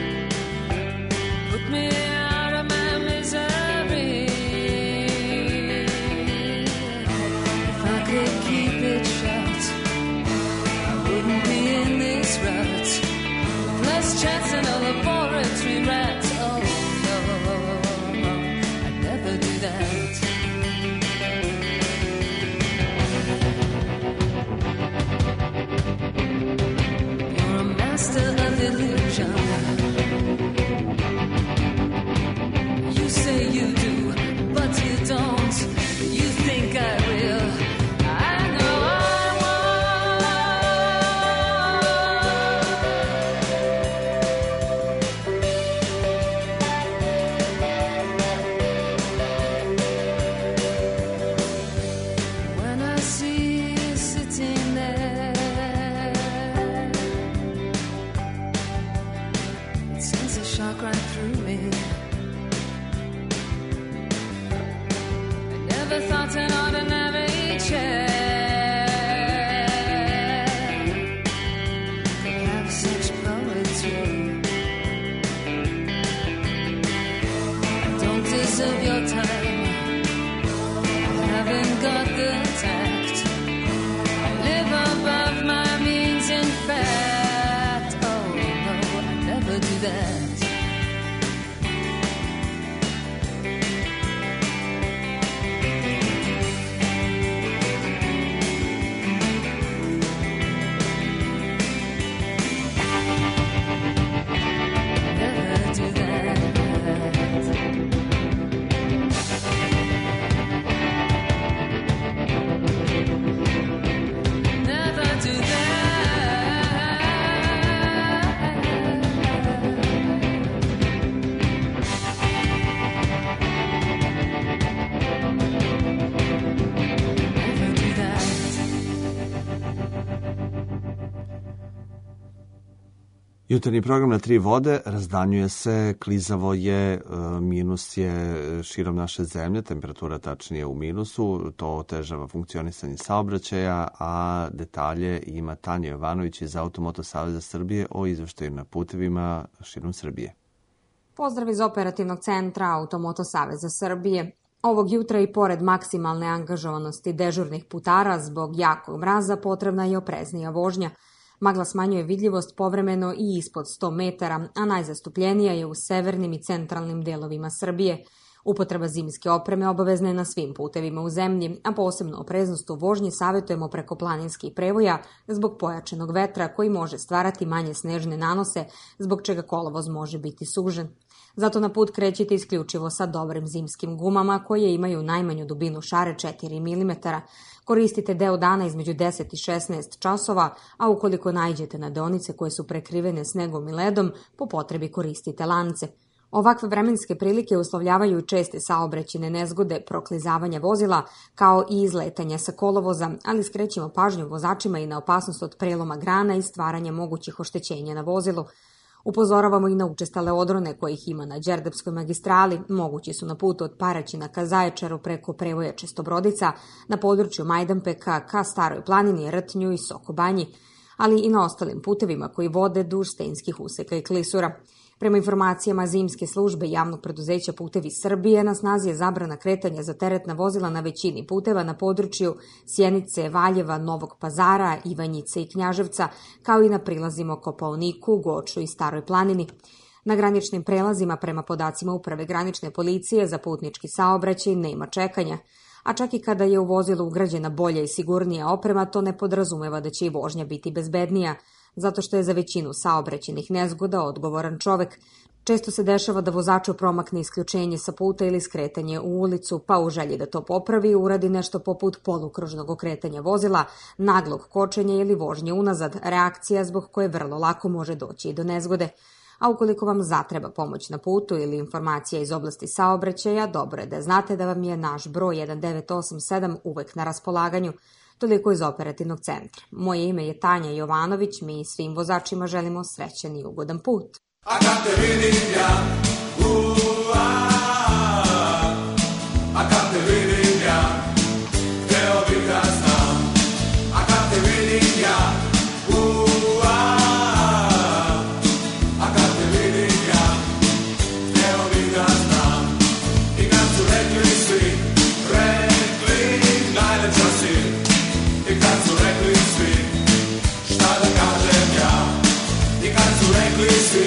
Put me out of my misery. not an ordinary chair. They have such poetry. I don't deserve your time. I haven't got the tact. I live above my means, in fact. Oh no, I never do that. Jutarnji program na tri vode razdanjuje se, klizavo je, minus je širom naše zemlje, temperatura tačnije u minusu, to otežava funkcionisanje saobraćaja, a detalje ima Tanja Jovanović iz Automoto Saveza Srbije o izveštaju na putevima širom Srbije. Pozdrav iz operativnog centra Automoto Saveza Srbije. Ovog jutra i pored maksimalne angažovanosti dežurnih putara zbog jakog mraza potrebna je opreznija vožnja. Magla smanjuje vidljivost povremeno i ispod 100 metara, a najzastupljenija je u severnim i centralnim delovima Srbije. Upotreba zimske opreme obavezna je na svim putevima u zemlji, a posebno opreznost u vožnji savjetujemo preko planinskih prevoja zbog pojačanog vetra koji može stvarati manje snežne nanose, zbog čega kolovoz može biti sužen. Zato na put krećite isključivo sa dobrim zimskim gumama koje imaju najmanju dubinu šare 4 mm. Koristite deo dana između 10 i 16 časova, a ukoliko naiđete na deonice koje su prekrivene snegom i ledom, po potrebi koristite lance. Ovakve vremenske prilike uslovljavaju i česte saobraćajne nezgode, proklizavanja vozila, kao i izletanja sa kolovoza, ali skrećemo pažnju vozačima i na opasnost od preloma grana i stvaranja mogućih oštećenja na vozilu. Upozoravamo i na učestale odrone kojih ima na Đerdapskoj magistrali, mogući su na putu od Paraćina ka Zaječaru preko prevoja Čestobrodica, na području Majdanpeka ka Staroj planini, Rtnju i Sokobanji, ali i na ostalim putevima koji vode duž stenskih useka i klisura. Prema informacijama zimske službe javnog preduzeća Putevi Srbije, na snazi je zabrana kretanja za teretna vozila na većini puteva na području Sjenice, Valjeva, Novog Pazara, Ivanjice i Knjaževca, kao i na prilazima Kopaoniku, Goču i Staroj planini. Na graničnim prelazima, prema podacima Uprave granične policije, za putnički saobraćaj nema čekanja. A čak i kada je u vozilu ugrađena bolja i sigurnija oprema, to ne podrazumeva da će i vožnja biti bezbednija, zato što je za većinu saobraćajnih nezgoda odgovoran čovek. Često se dešava da vozaču promakne isključenje sa puta ili skretanje u ulicu, pa u želji da to popravi uradi nešto poput polukružnog okretanja vozila, naglog kočenja ili vožnje unazad, reakcija zbog koje vrlo lako može doći i do nezgode. A ukoliko vam zatreba pomoć na putu ili informacija iz oblasti saobraćaja, dobro je da znate da vam je naš broj 1987 uvek na raspolaganju. Toliko iz operativnog centra. Moje ime je Tanja Jovanović, mi svim vozačima želimo srećan i ugodan put. A kad te vidim ja, a kad te vidim ja, hteo bih da znam. A kad te vidim ja, a kad te vidim ja, hteo bih da znam. I kad su rekli svi, najlepša si. I kad su rekli svi, šta da kažem ja. I kad su rekli svi,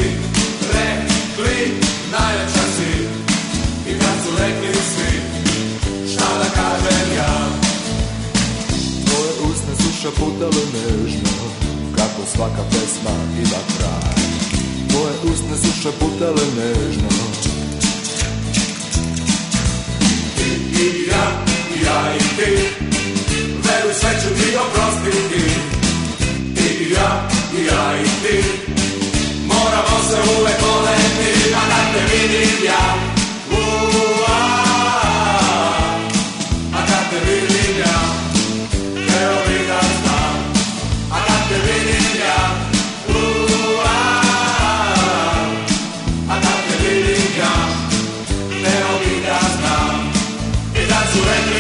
najlepša si. I kad su rekli svi, šta da kažem ja. Tvoje usne su šaputale nežno, kako svaka pesma ima kraj. Tvoje usne su šaputale nežno. Ti i ja i ti, veruj sve ću ti oprostiti. Ti i ja i ti, moramo se uvek voleti. A kad te vidim ja, a kad te vidim ja, hteo bih da znam. A kad te vidim ja, a kad te vidim ja, hteo bih da znam. I kad su rekli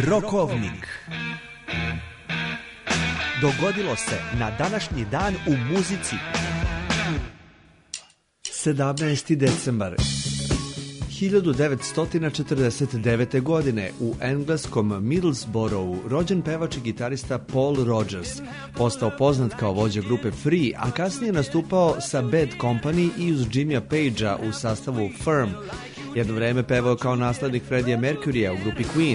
Rokovnik. Dogodilo se na današnji dan u muzici. 17. decembar 1949. godine u engleskom Middlesbroughu rođen pevač i gitarista Paul Rodgers, postao poznat kao vođa grupe Free, a kasnije nastupao sa Bad Company i uz Jimmya Pagea u sastavu Firm. Jedno vreme pevao kao naslednik Freddie Mercurya u grupi Queen.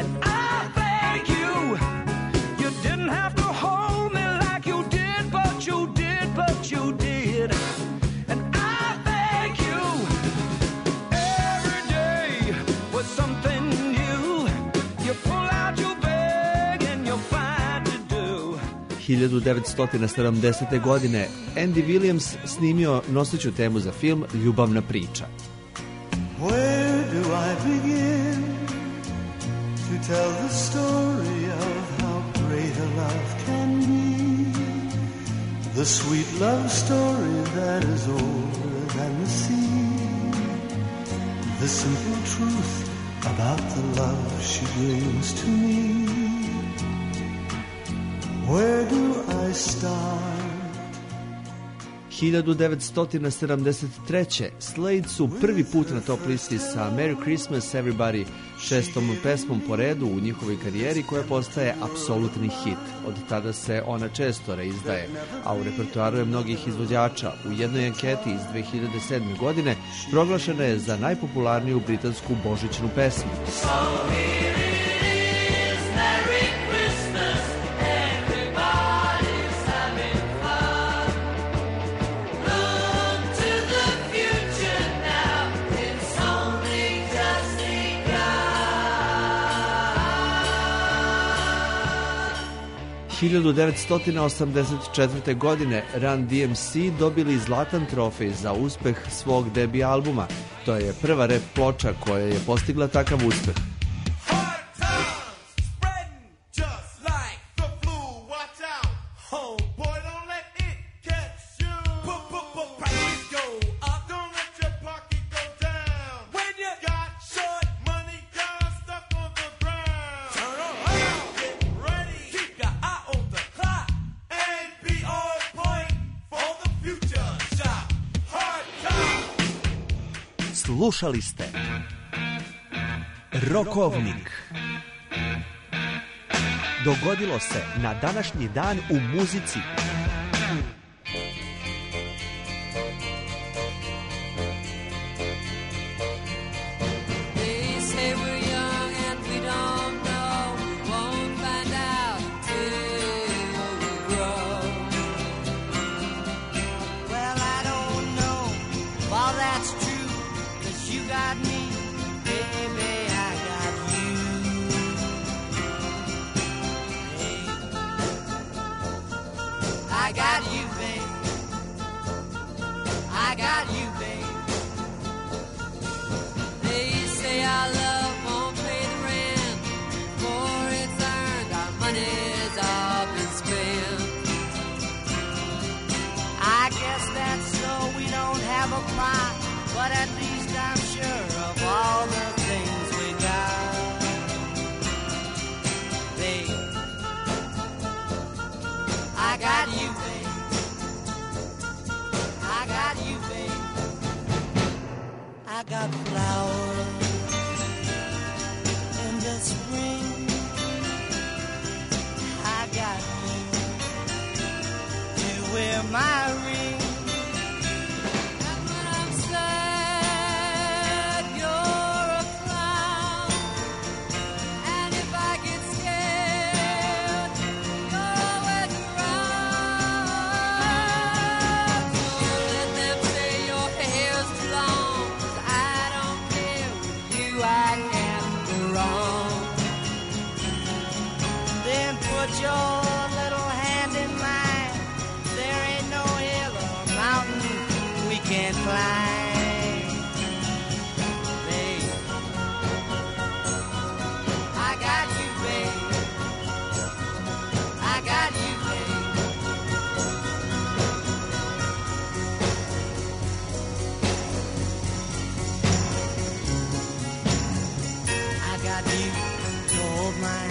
– 1970. godine Andy Williams snimio noseću temu za film Ljubavna priča. Where do I begin to tell the story of how great a love can be? The sweet love story that is older than the sea. The simple truth about the love she brings to me. Where do I start? 1973. Slade su prvi put na top listi sa Merry Christmas Everybody, šestom pesmom po redu u njihovoj karijeri koja postaje apsolutni hit. Od tada se ona često reizdaje, a u repertoaru je mnogih izvođača. U jednoj anketi iz 2007. godine proglašena je za najpopularniju britansku božićnu pesmu. U 1984. godine Run DMC dobili zlatan trofej za uspeh svog debi albuma. To je prva rap ploča koja je postigla takav uspeh. Slušali ste Rokovnik. Dogodilo se na današnji dan u muzici. I got you, babe. I got you, babe. They say our love won't pay the rent, for it's earned, our money's all been spent. I guess that's so we don't have a plot, but at least I'm sure of all the things we got. Babe, I got you, babe. I got you, babe. I got flowers in the spring. I got you to wear my ring. And when I'm sad, you're a clown. And if I get scared, you're always around. So let them say your hair's too long, 'cause I don't care. With you I can't go wrong. Then put your little hand in mine. There ain't no hill or mountain we can't climb. Babe, I got you, babe. I got you, babe. I got you to hold my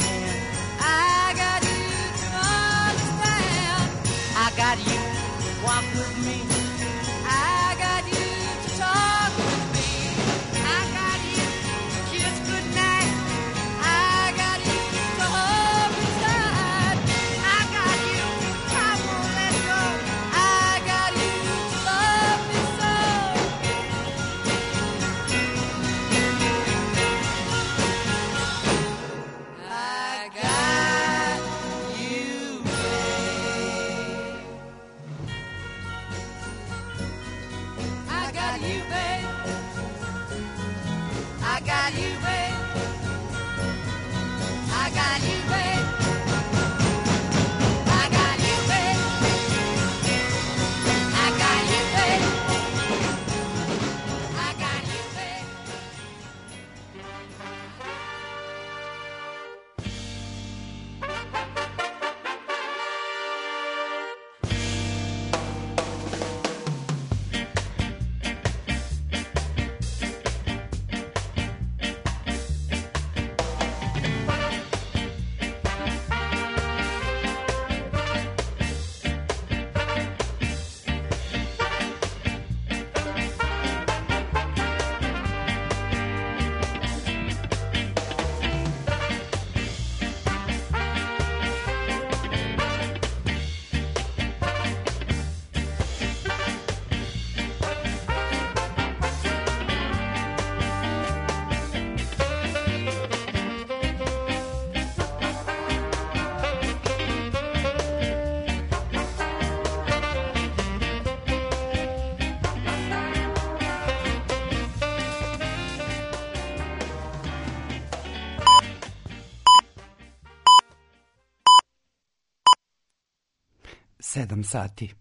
7 sati.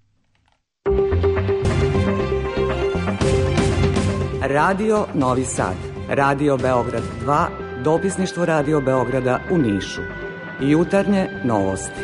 Radio Novi Sad, Radio Beograd 2, dopisništvo Radio Beograda u Nišu. Jutarnje novosti.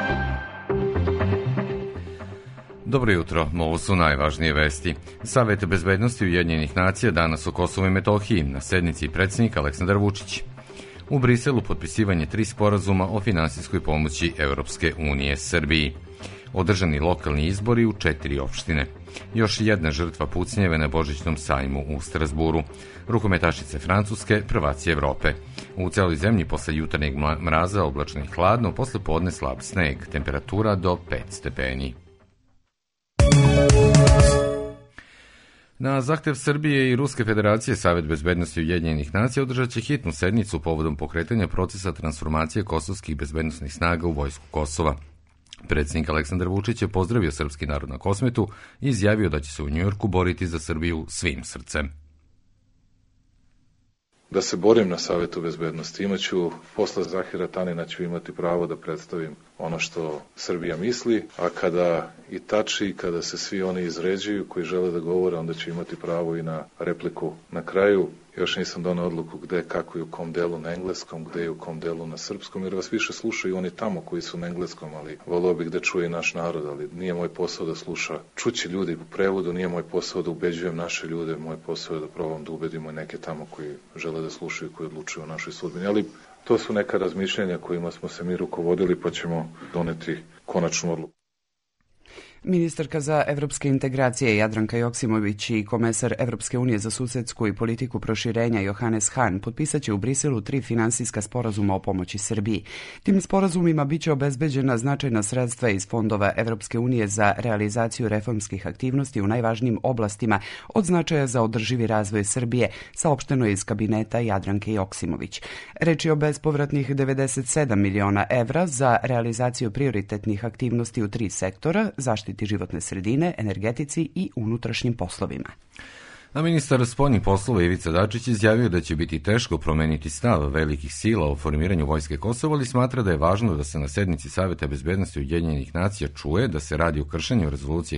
Dobro jutro, ovo su najvažnije vesti. Savet bezbednosti Ujedinjenih nacija danas o Kosovu i Metohiji, na sednici predsjednik Aleksandar Vučić. U Briselu potpisivanje 3 sporazuma o finansijskoj pomoći Evropske unije Srbiji. Održani lokalni izbori u 4 opštine. Još jedna žrtva pucnjeve na Božićnom sajmu u Strasburu. Rukometašice Francuske, prvaci Evrope. U celoj zemlji posle jutarnjeg mraza oblačno i hladno, posle podne slab sneg, temperatura do 5 stepeni. Na zahtev Srbije i Ruske federacije, Savet bezbednosti Ujedinjenih nacija održat će hitnu sednicu povodom pokretanja procesa transformacije kosovskih bezbednosnih snaga u vojsku Kosova. Predsjednik Aleksandar Vučić je pozdravio srpski narod na Kosmetu i izjavio da će se u Njujorku boriti za Srbiju svim srcem. Da se borim na Savetu bezbednosti. Imaću, posle Zahira Tanina ću imati pravo da predstavim ono što Srbija misli, a kada i tači, kada se svi oni izređuju koji žele da govore, onda ću imati pravo i na repliku na kraju. Još nisam donao odluku gde, kako i u kom delu na engleskom, gde i u kom delu na srpskom, jer vas više slušaju oni tamo koji su na engleskom, ali voleo bih da čuje i naš narod, ali nije moj posao da sluša. Čuće ljudi u prevodu, nije moj posao da ubeđujem naše ljude, moj posao je da probam da ubedimo neke tamo koji žele da slušaju, koji odlučuju o našoj sudbini. Ali to su neka razmišljenja kojima smo se mi rukovodili, pa ćemo doneti konačnu odluku. Ministarka za evropske integracije Jadranka Joksimović i komesar Evropske unije za susedsku i politiku proširenja Johannes Hahn potpisat će u Briselu 3 finansijska sporazuma o pomoći Srbiji. Tim sporazumima biće obezbeđena značajna sredstva iz fondova Evropske unije za realizaciju reformskih aktivnosti u najvažnijim oblastima od značaja za održivi razvoj Srbije, saopšteno je iz kabineta Jadranke Joksimović. Reč je o bespovratnih 97 miliona evra za realizaciju prioritetnih aktivnosti u 3 sektora, zaštiti životne sredine, energetici i unutrašnjim poslovima. A ministar spoljnih poslova Ivica Dačić izjavio da će biti teško promeniti stav velikih sila o formiranju vojske Kosova, ali smatra da je važno da se na sednici Saveta bezbednosti Ujedinjenih nacija čuje da se radi o kršenju rezolucije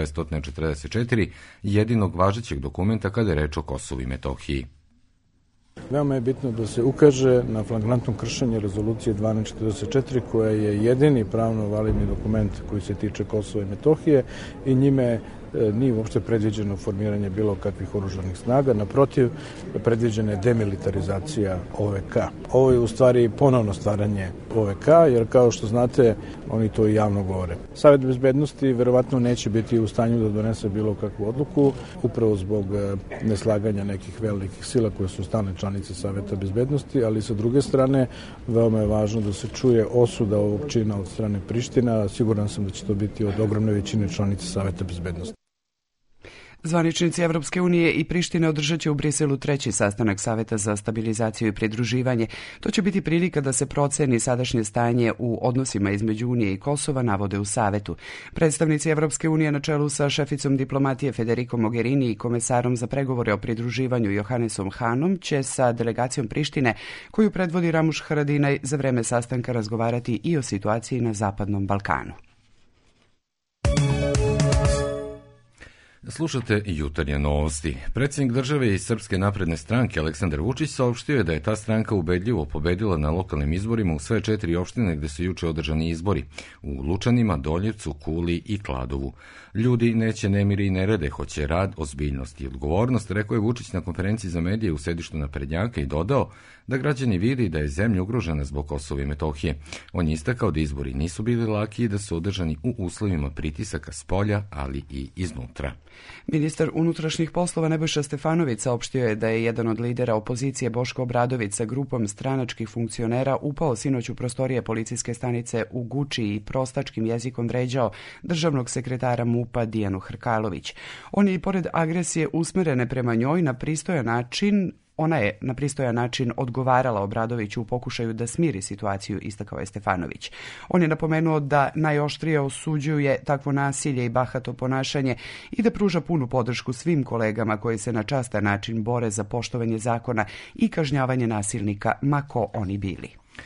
1244, jedinog važećeg dokumenta kada je reč o Kosovu i Metohiji. Veoma je bitno da se ukaže na flagrantno kršenje rezolucije 1244 koja je jedini pravno validni dokument koji se tiče Kosova i Metohije i njime nije uopšte predviđeno formiranje bilo kakvih oružanih snaga, naprotiv, predviđena je demilitarizacija OVK. Ovo je u stvari ponovno stvaranje OVK, jer kao što znate, oni to i javno govore. Savet bezbednosti verovatno neće biti u stanju da donese bilo kakvu odluku, upravo zbog neslaganja nekih velikih sila koje su stalne članice Saveta bezbednosti, ali sa druge strane, veoma je važno da se čuje osuda ovog čina od strane Priština. Siguran sam da će to biti od ogromne većine članice Saveta bezbednosti. Zvaničnici Evropske unije i Prištine održat će u Briselu 3. sastanak Saveta za stabilizaciju i pridruživanje. To će biti prilika da se proceni sadašnje stanje u odnosima između Unije i Kosova, navode u Savetu. Predstavnici Evropske unije na čelu sa šeficom diplomatije Federico Mogherini i komesarom za pregovore o pridruživanju Johannesom Hahnom će sa delegacijom Prištine, koju predvodi Ramuš Haradinaj, za vreme sastanka razgovarati i o situaciji na Zapadnom Balkanu. Slušate jutarnje novosti. Predsjednik države iz Srpske napredne stranke Aleksandar Vučić saopštio je da je ta stranka ubedljivo pobedila na lokalnim izborima u sve 4 opštine gde su juče održani izbori, u Lučanima, Doljevcu, Kuli i Kladovu. Ljudi neće nemiri i nerede, hoće rad, ozbiljnost i odgovornost, rekao je Vučić na konferenciji za medije u sedištu naprednjaka i dodao da građani vidi da je zemlja ugrožena zbog Kosova i Metohije. On je istakao da izbori nisu bili laki i da su održani u uslovima pritisaka s polja, ali i iznutra. Ministar unutrašnjih poslova Nebojša Stefanović saopštio je da je jedan od lidera opozicije Boško Obradović sa grupom stranačkih funkcionera upao sinoć u prostorije policijske stanice u Guči i prostačkim jezikom vređao državnog sekretara MUP-a Dijanu Hrkalović. On je i pored agresije usmerene prema njoj na pristojan način Ona je na pristojan način odgovarala Obradoviću u pokušaju da smiri situaciju, istakao je Stefanović. On je napomenuo da najoštrije osuđuje takvo nasilje i bahato ponašanje i da pruža punu podršku svim kolegama koji se na častan način bore za poštovanje zakona i kažnjavanje nasilnika, ma ko oni bili.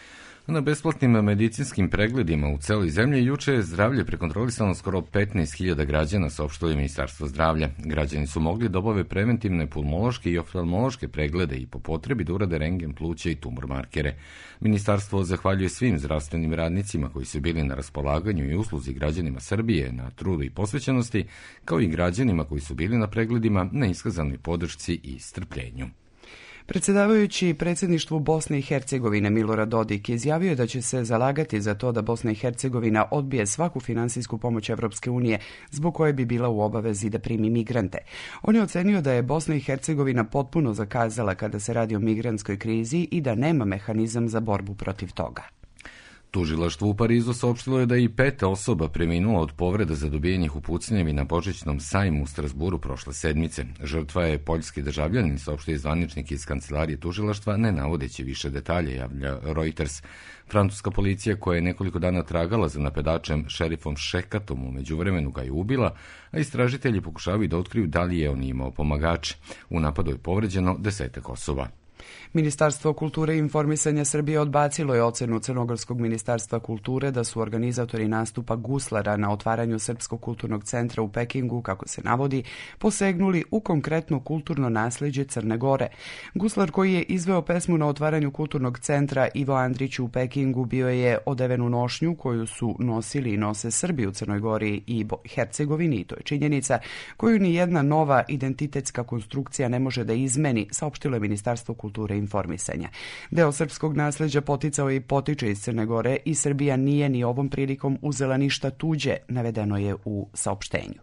Na besplatnim medicinskim pregledima u celoj zemlji juče je zdravlje prekontrolisano skoro 15.000 građana, saopštilo je Ministarstvo zdravlja. Građani su mogli da obave preventivne pulmološke i oftalmološke preglede i po potrebi da urade rentgen pluća i tumor markere. Ministarstvo zahvaljuje svim zdravstvenim radnicima koji su bili na raspolaganju i usluzi građanima Srbije na trudu i posvećenosti, kao i građanima koji su bili na pregledima na iskazanoj podršci i strpljenju. Predsjedavajući predsjedništvu Bosne i Hercegovine Milorad Dodik izjavio je da će se zalagati za to da Bosna i Hercegovina odbije svaku finansijsku pomoć Evropske unije zbog koje bi bila u obavezi da primi migrante. On je ocenio da je Bosna i Hercegovina potpuno zakazala kada se radi o migrantskoj krizi i da nema mehanizam za borbu protiv toga. Tužilaštvo u Parizu saopštilo je da je i 5 osoba preminula od povreda za dobijenih upucnjevi na Božićnom sajmu u Strasburu prošle sedmice. Žrtva je poljski državljanin, saopštio zvaničnik iz kancelarije tužilaštva, ne navodeći više detalje, javlja Reuters. Francuska policija, koja je nekoliko dana tragala za napedačem šerifom Šekatom, u međuvremenu ga je ubila, a istražitelji pokušavaju da otkriju da li je on imao pomagače. U napadu je povređeno 10 osoba. Ministarstvo kulture i informisanja Srbije odbacilo je ocenu Crnogorskog ministarstva kulture da su organizatori nastupa Guslara na otvaranju Srpskog kulturnog centra u Pekingu, kako se navodi, posegnuli u konkretno kulturno nasleđe Crne Gore. Guslar koji je izveo pesmu na otvaranju kulturnog centra Ivo Andrić u Pekingu bio je odeven u nošnju koju su nosili i nose Srbi u Crnoj Gori i Hercegovini, i to je činjenica koju ni jedna nova identitetska konstrukcija ne može da izmeni, saopštilo je Ministarstvo kulture i informisanja. Deo srpskog nasleđa poticao i potiče iz Crne Gore i Srbija nije ni ovom prilikom uzela ništa tuđe, navedeno je u saopštenju.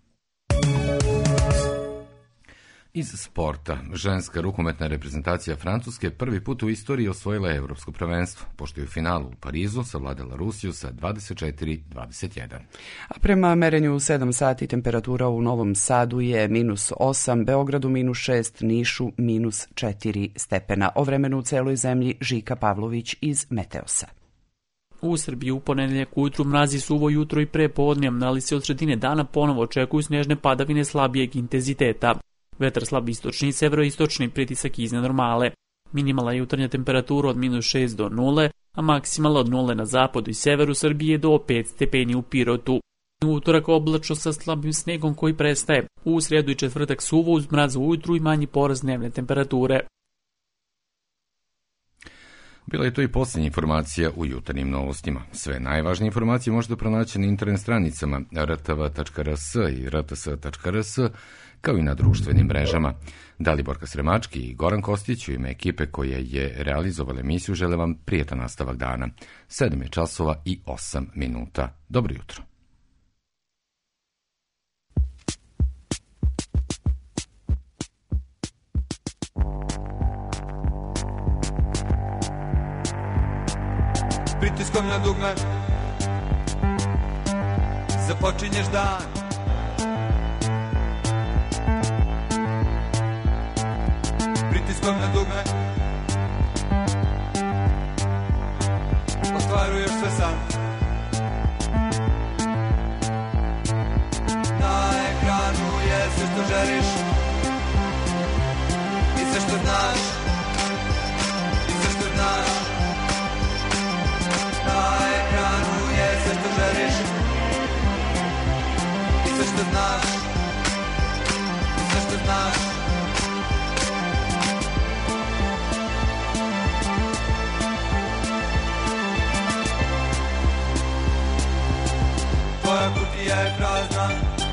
Iz sporta, ženska rukometna reprezentacija Francuske prvi put u istoriji osvojila je evropsko prvenstvo, pošto je u finalu u Parizu savladala Rusiju sa 24-21. A prema merenju u 7 sati temperatura u Novom Sadu je -8, Beogradu -6, Nišu -4 stepena. O vremenu u celoj zemlji Žika Pavlović iz Meteosa. U Srbiji u ponedeljak ujutru mrazi suvo jutro i pre podne, ali se od sredine dana ponovo očekuju snežne padavine slabijeg intenziteta. Vetar slab istočni i severoistočni, pritisak iznad normale. Minimalna jutarnja temperatura od -6 do 0, a maksimalna od 0 na zapadu i severu Srbije do 5 stepeni u Pirotu. U utorak oblačno sa slabim snegom koji prestaje. U sredu i četvrtak suvo uz mraz ujutru i manji porast dnevne temperature. Bila je to i posljednja informacija u jutarnjim novostima. Sve najvažnije informacije možete pronaći na internet stranicama rtv.rs i rts.rs, kao i na društvenim mrežama. Daliborka Sremački i Goran Kostić u ime ekipe koja je realizovala emisiju žele vam prijetan nastavak dana. 7 je časova i 8 minuta. Dobro jutro. Pritiskom na dugme započinješ dan. Pritiskom na dugme ostvaruješ sve sam. Na ekranu je sve što želiš i sve što znaš i sve što znaš. Na ekranu je sve što želiš i sve što znaš i sve što znaš. Tvoja kutija je prazna,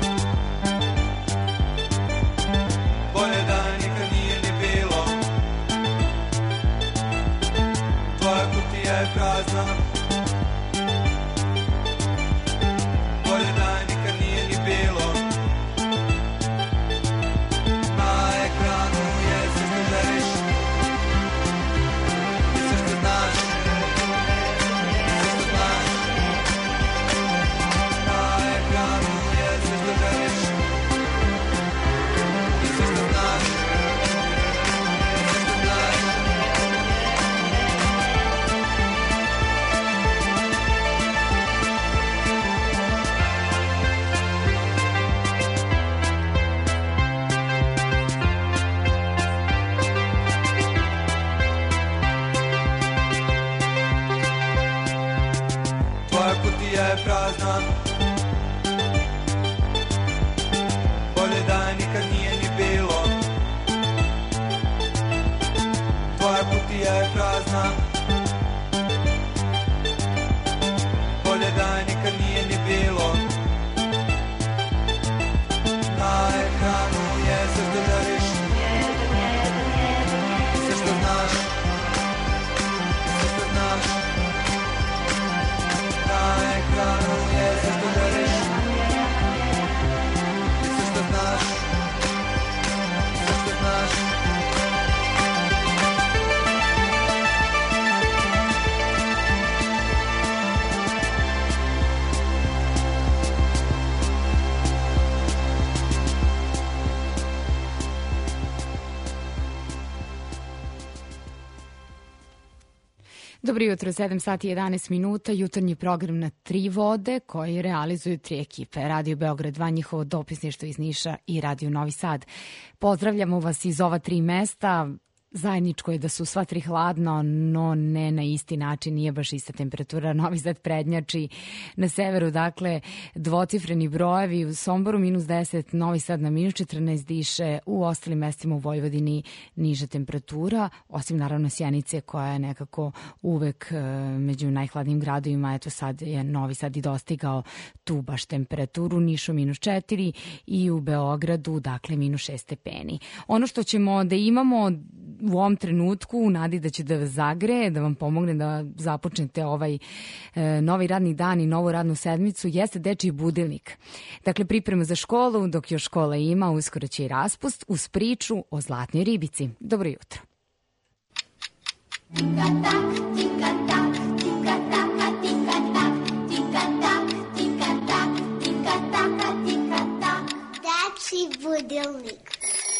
bolje da nikad nije ni bilo. Tvoja kutija je prazna, bolje da nikad nije ni bilo. Na ekranu je sve što želiš i sve što znaš i sve što znaš. Na ekranu je sve što želiš i sve što znaš i sve što znaš. je prazna. Bolje da je nikad nije ni bilo. Tvoja kutija je prazna. Bolje da je nikad nije ni bilo. Na ekranu je sve što želiš, sve što znaš, sve što znaš. Na ekranu je sve što želiš, sve što znaš, sve što znaš. Dobro jutro, 7 sati 11 minuta, jutarnji program na 3 vode koji realizuju 3 ekipe. Radio Beograd 2, njihovo dopisništvo iz Niša i Radio Novi Sad. Pozdravljamo vas iz ova 3 mesta. Zajedničko je da su sva 3 hladno, no ne na isti način, nije baš ista temperatura. Novi Sad prednjači na severu, dakle dvocifreni brojevi, u Somboru -10, Novi Sad na -14 diše, u ostalim mestima u Vojvodini niža temperatura, osim naravno Sjenice koja je nekako uvek među najhladnijim gradovima. Eto sad je Novi Sad i dostigao tu baš temperaturu, u Nišu -4 i u Beogradu dakle -6 stepeni. Ono što ćemo da imamo u ovom trenutku, u nadi da će da vas zagreje, da vam pomogne da započnete ovaj novi radni dan i novu radnu sedmicu, jeste dečiji budilnik. Dakle, priprema za školu, dok još škola ima, uskoro će i raspust, uz priču o zlatnoj ribici. Dobro jutro. Tika-tak, tika-tak, tika-taka, tika-tak, tika-tak, tika-tak, tika-taka, tika-tak. Dečiji budilnik.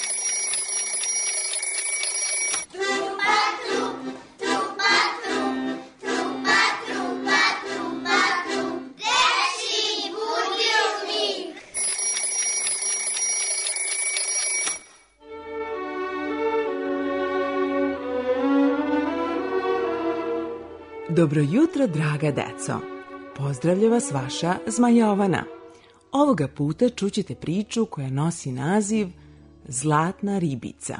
Dobro jutro, draga deco. Pozdravlja vas vaša Zmajovana. Ovoga puta čućete priču koja nosi naziv Zlatna ribica.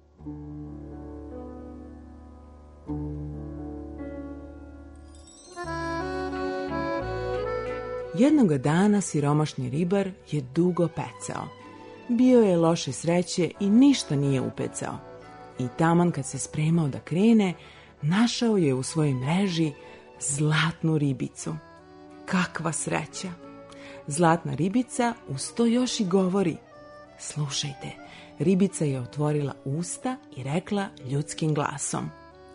Jednoga dana siromašni ribar je dugo pecao. Bio je loše sreće i ništa nije upecao. I taman kad se spremao da krene, našao je u svojoj mreži zlatnu ribicu. Kakva sreća! Zlatna ribica uz to još i govori. Slušajte, ribica je otvorila usta i rekla ljudskim glasom.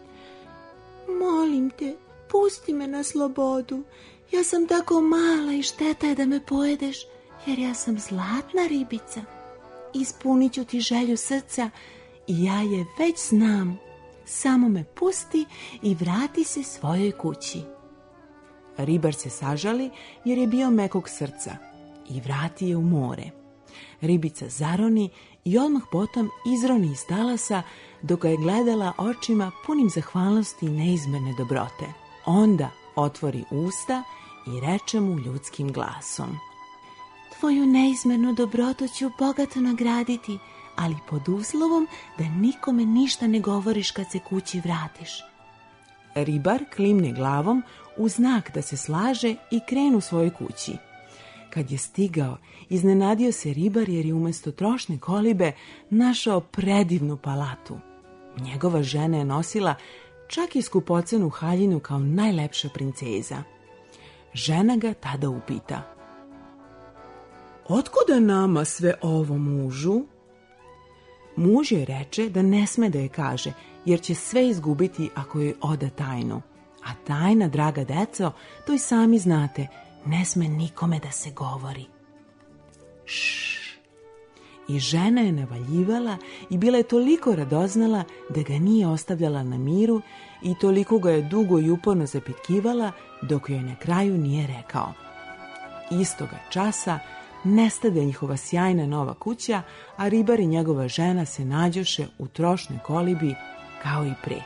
Molim te, pusti me na slobodu. Ja sam tako mala i šteta je da me pojedeš, jer ja sam zlatna ribica. Ispunit ću ti želju srca i ja je već znam. Samo me pusti i vrati se svojoj kući. Ribar se sažali jer je bio mekog srca i vrati je u more. Ribica zaroni i odmah potom izroni iz talasa dok ga je gledala očima punim zahvalnosti i neizmerne dobrote. Onda otvori usta i reče mu ljudskim glasom. Tvoju neizmernu dobrotu ću bogato nagraditi, ali pod uslovom da nikome ništa ne govoriš kad se kući vratiš. Ribar klimne glavom u znak da se slaže i krenu svojoj kući. Kad je stigao, iznenadio se ribar jer je umjesto trošne kolibe našao predivnu palatu. Njegova žena je nosila čak i skupocenu haljinu kao najlepša princeza. Žena ga tada upita. Otkuda nama sve ovo, mužu? Muž joj reče da ne sme da je kaže, jer će sve izgubiti ako joj oda tajnu. A tajna, draga deco, to i sami znate, ne sme nikome da se govori. Šš. I žena je navaljivala i bila je toliko radoznala da ga nije ostavljala na miru i toliko ga je dugo i uporno zapitkivala dok joj na kraju nije rekao. Istoga časa nestade njihova sjajna nova kuća, a ribar i njegova žena se nađoše u trošnoj kolibi kao i pre.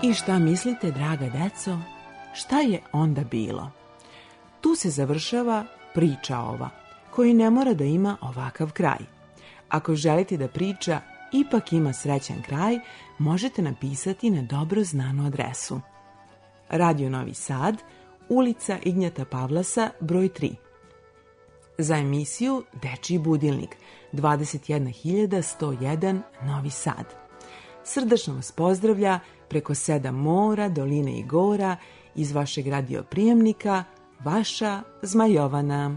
I šta mislite, draga deco, šta je onda bilo? Tu se završava priča ova, koji ne mora da ima ovakav kraj. Ako želite da priča ipak ima srećan kraj, možete napisati na dobro znanu adresu. Radio Novi Sad, ulica Ignjata Pavlasa, broj 3. Za emisiju Dečiji budilnik, 21101 Novi Sad. Srdačno vas pozdravlja preko 7 mora, doline i gora iz vašeg radioprijemnika, vaša Zmajovana.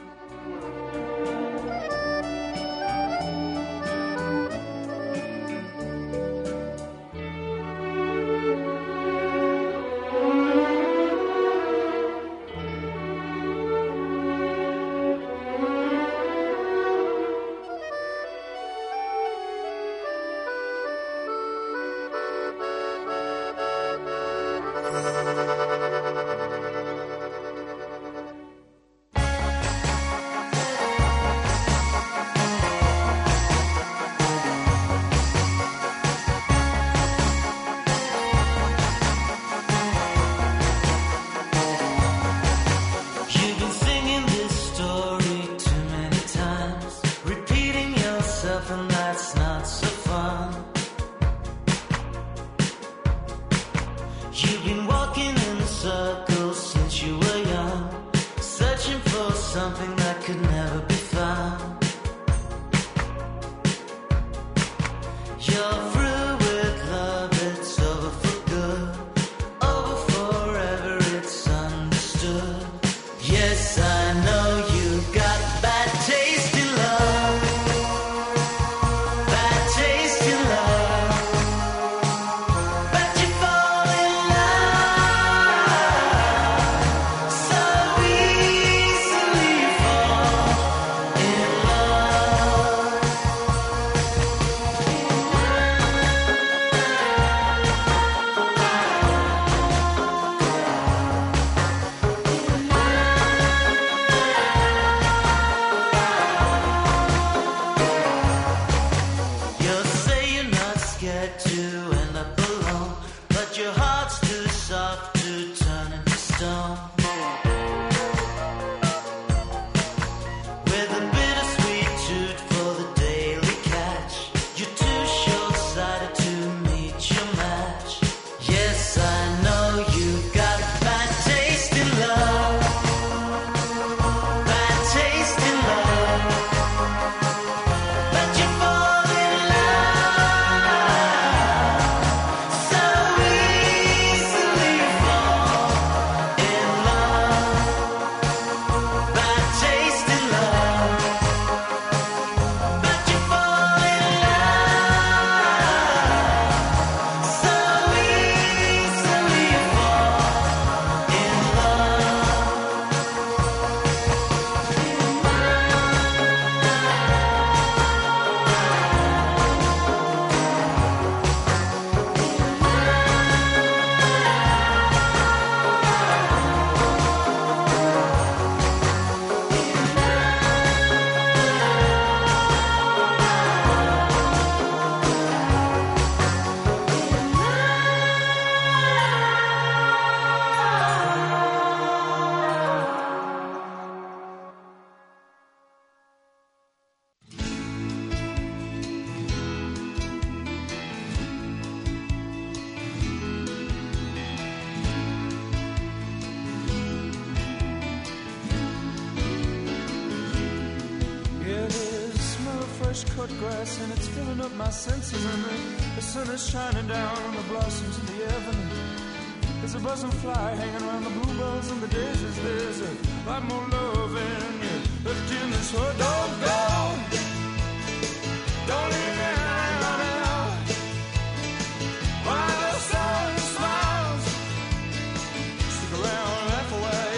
cut grass and it's filling up my senses, and the sun is shining down on the blossoms in the avenue. There's a buzzing fly hanging around the bluebells and the daisies. There's a lot more love in you left in this hood. Don't go, don't leave me now. While the sun smiles, stick around, laugh away,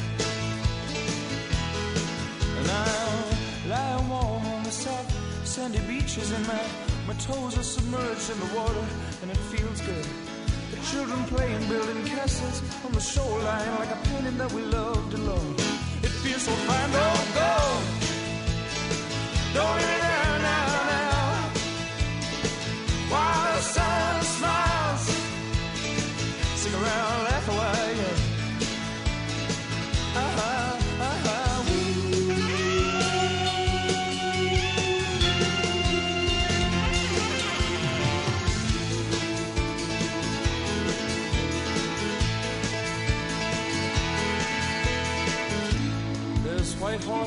yeah. And I'll lie warm on the soft sandy beaches, and my toes are submerged in the water, and it feels good. The children playing, building castles on the shoreline, like a painting that we loved alone. It feels so fine. Don't go, don't leave me there now. While the sun smiles,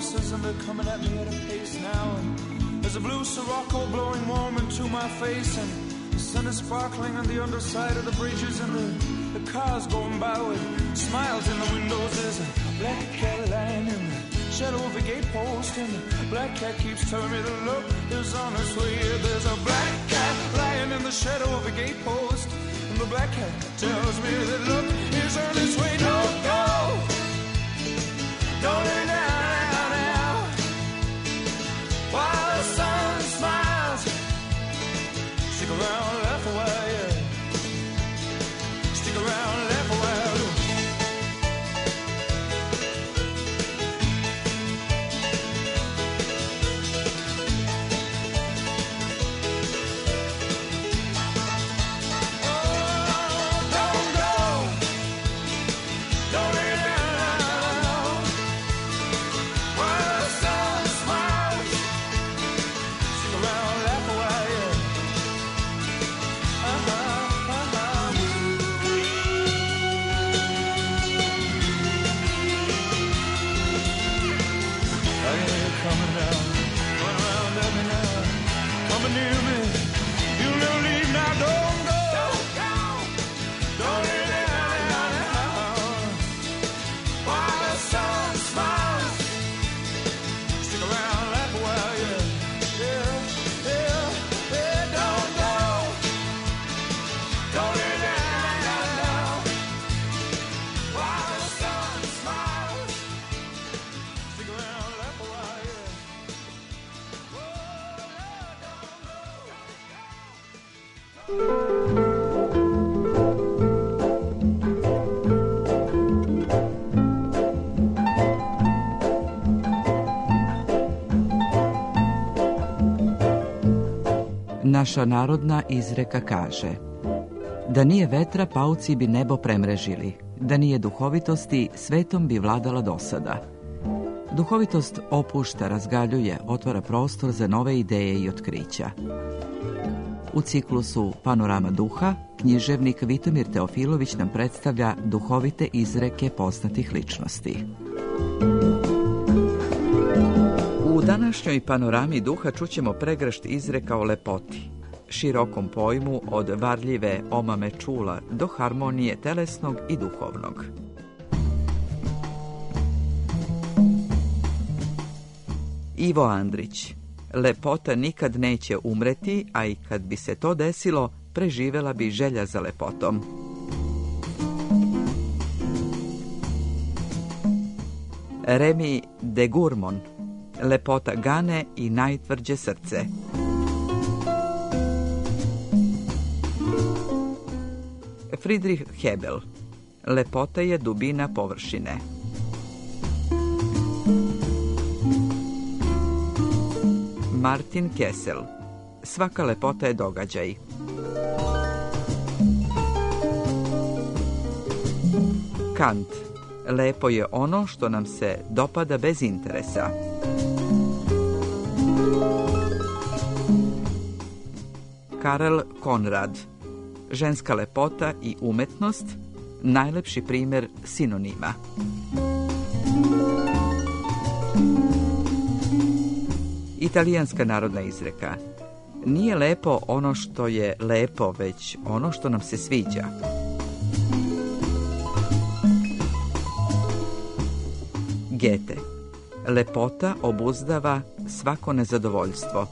horses and they're coming at me at a pace now. And there's a blue Sirocco blowing warm into my face, and the sun is sparkling on the underside of the bridges, and the cars going by with smiles in the windows. There's a black cat lying in the shadow of a gate post, and the black cat keeps telling me the look is on its way. There's a black cat lying in the shadow of a gate post, and the black cat tells me that look is on its way. Don't go, don't lay down now, while the sun smiles. Stick around, laugh a while, yeah. Stick around, laugh a while. Naša narodna izreka kaže: da nije vetra, pauci bi nebo premrežili, da nije duhovitosti, svetom bi vladala dosada. Duhovitost opušta, razgaljuje, otvara prostor za nove ideje i otkrića. U ciklusu Panorama duha, književnik Vitomir Teofilović nam predstavlja duhovite izreke poznatih ličnosti. U današnjoj Panorami duha čućemo pregršt izreka o lepoti, širokom pojmu od varljive omame čula do harmonije telesnog i duhovnog. Ivo Andrić: lepota nikad neće umreti, a i kad bi se to desilo, preživela bi želja za lepotom. Remi de Gourmont: lepota gane i najtvrđe srce. Friedrich Hebel: lepota je dubina površine. Martin Kessel: svaka lepota je događaj. Kant: lepo je ono što nam se dopada bez interesa. Karel Konrad: ženska lepota i umetnost, najlepši primjer sinonima. Italijanska narodna izreka: nije lepo ono što je lepo, već ono što nam se sviđa. Goethe: lepota obuzdava svako nezadovoljstvo.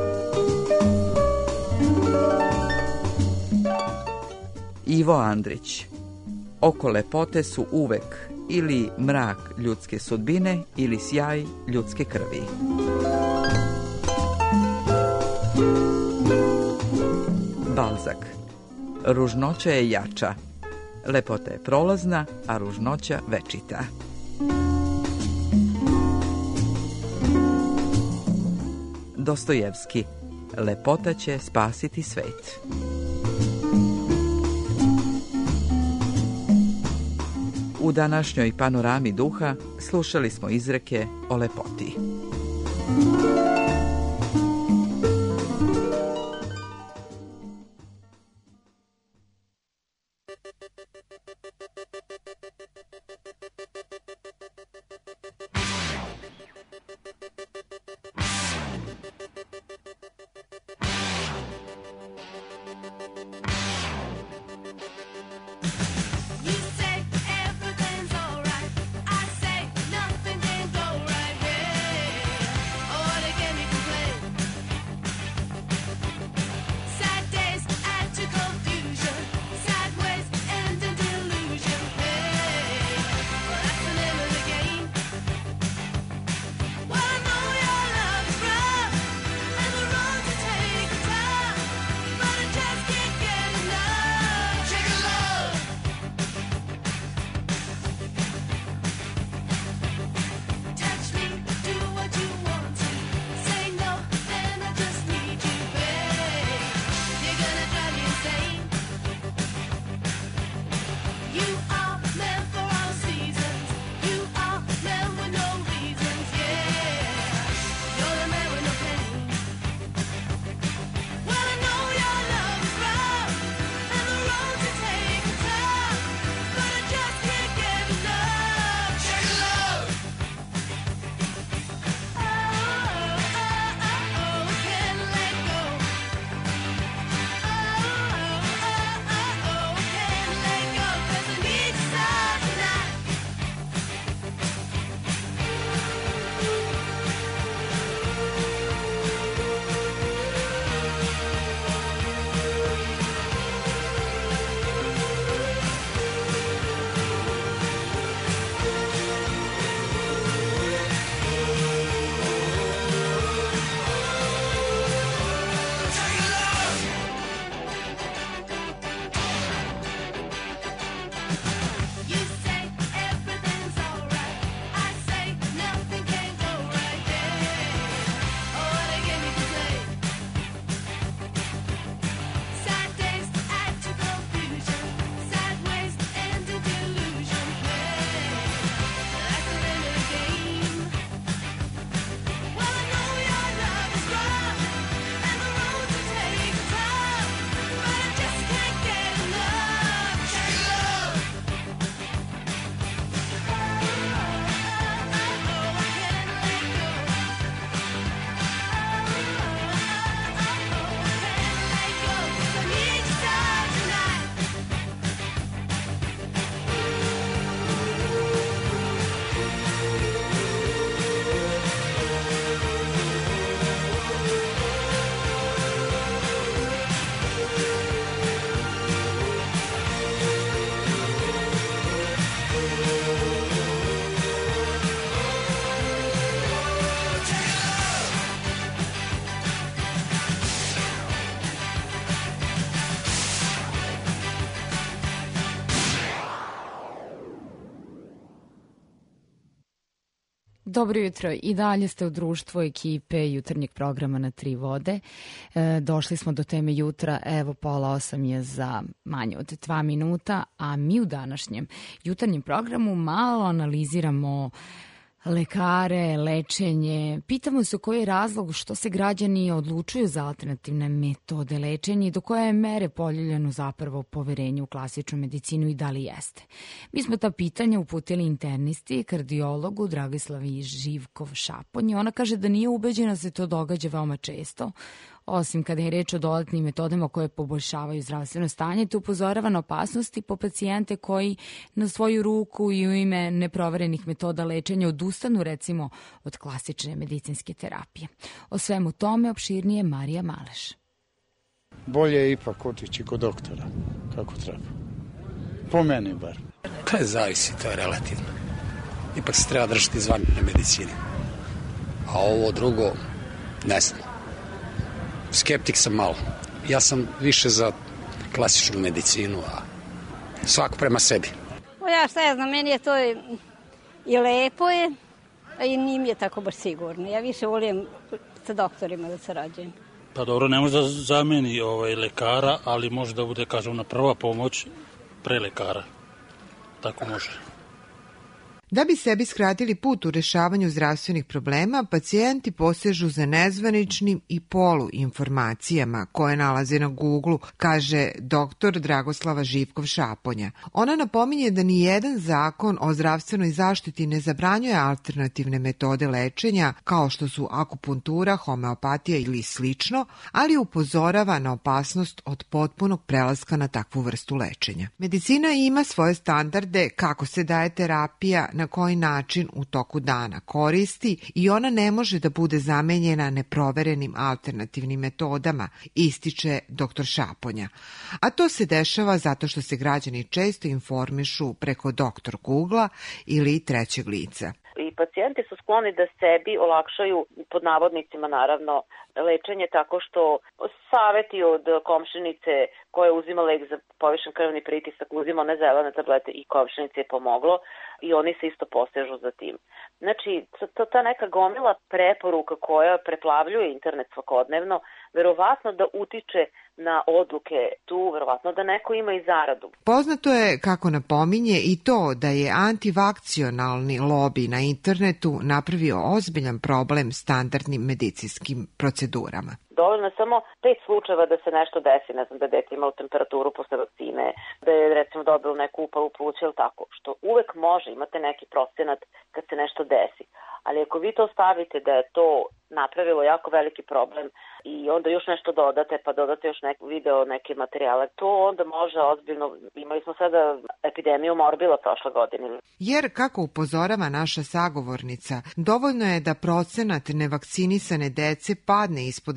Ivo Andrić: oko lepote su uvek ili mrak ljudske sudbine ili sjaj ljudske krvi. Balzac: ružnoća je jača, lepota je prolazna, a ružnoća večita. Dostojevski: lepota će spasiti svet. U današnjoj Panorami duha slušali smo izreke o lepoti. Dobro jutro. I dalje ste u društvu ekipe jutarnjeg programa Na tri vode. Došli smo do teme jutra. Evo, 7:30 je za manje od 2 minuta, a mi u današnjem jutarnjem programu malo analiziramo lekare, lečenje. Pitamo se koji je razlog što se građani odlučuju za alternativne metode lečenja i do koje je mere poljuljeno zapravo poverenje u klasičnu medicinu i da li jeste. Mi smo ta pitanja uputili internisti, kardiologu Dragislavi Živkov-Šaponji. Ona kaže da nije ubeđena da se to događa veoma često, osim kada je reč o dodatnim metodama koje poboljšavaju zdravstveno stanje, te upozorava na opasnosti po pacijente koji na svoju ruku i u ime neproverenih metoda lečenja odustanu recimo od klasične medicinske terapije. O svemu tome opširnije Marija Maleš. Bolje je ipak otići kod doktora, kako treba. Po meni bar. Pa zavisi, to je relativno. Ipak se treba držati zvanične medicine. A ovo drugo, ne znam. Skeptik sam malo. Ja sam više za klasičnu medicinu, a svako prema sebi. Ja šta ja znam, meni je to i lepo je, a i nije mi je tako baš sigurno. Ja više volim sa doktorima da sarađujem. Pa dobro, ne može da zameni lekara, ali može da bude, kažem, na prva pomoć pre lekara. Tako može. Da bi sebi skratili put u rešavanju zdravstvenih problema, pacijenti posežu za nezvaničnim i poluinformacijama koje nalaze na Google, kaže dr. Dragoslava Živkov-Šaponja. Ona napominje da ni jedan zakon o zdravstvenoj zaštiti ne zabranjuje alternativne metode lečenja, kao što su akupuntura, homeopatija ili slično, ali upozorava na opasnost od potpunog prelaska na takvu vrstu lečenja. Medicina ima svoje standarde kako se daje terapija, na koji način u toku dana koristi i ona ne može da bude zamenjena neproverenim alternativnim metodama, ističe dr. Šaponja. A to se dešava zato što se građani često informišu preko doktor Google-a ili trećeg lica. I pacijenti su skloni da sebi olakšaju, pod navodnicima naravno, lečenje tako što saveti od komšinice koja je uzima lek za povišen krvni pritisak, uzima one zelene tablete i komšinice je pomoglo i oni se isto posežu za tim. Znači, ta neka gomila preporuka koja preplavljuje internet svakodnevno, verovatno da utiče na odluke tu, verovatno da neko ima i zaradu. Poznato je, kako napominje, i to da je antivakcionalni lobi na internetu napravio ozbiljan problem standardnim medicinskim procedurama. Dovoljno je samo 5 slučajeva da se nešto desi, ne znam, da je dete imalo temperaturu posle vakcine, da je recimo dobilo neku upalu pluća ili tako, što uvek može, imate neki procenat kad se nešto desi. Ali ako vi to stavite da je to napravilo jako veliki problem i onda još nešto dodate, pa dodate još neki video, neke materijale, to onda može ozbiljno, imali smo sada epidemiju morbila prošle godine. Jer, kako upozorava naša sagovornica, dovoljno je da procenat nevakcinisane dece padne ispod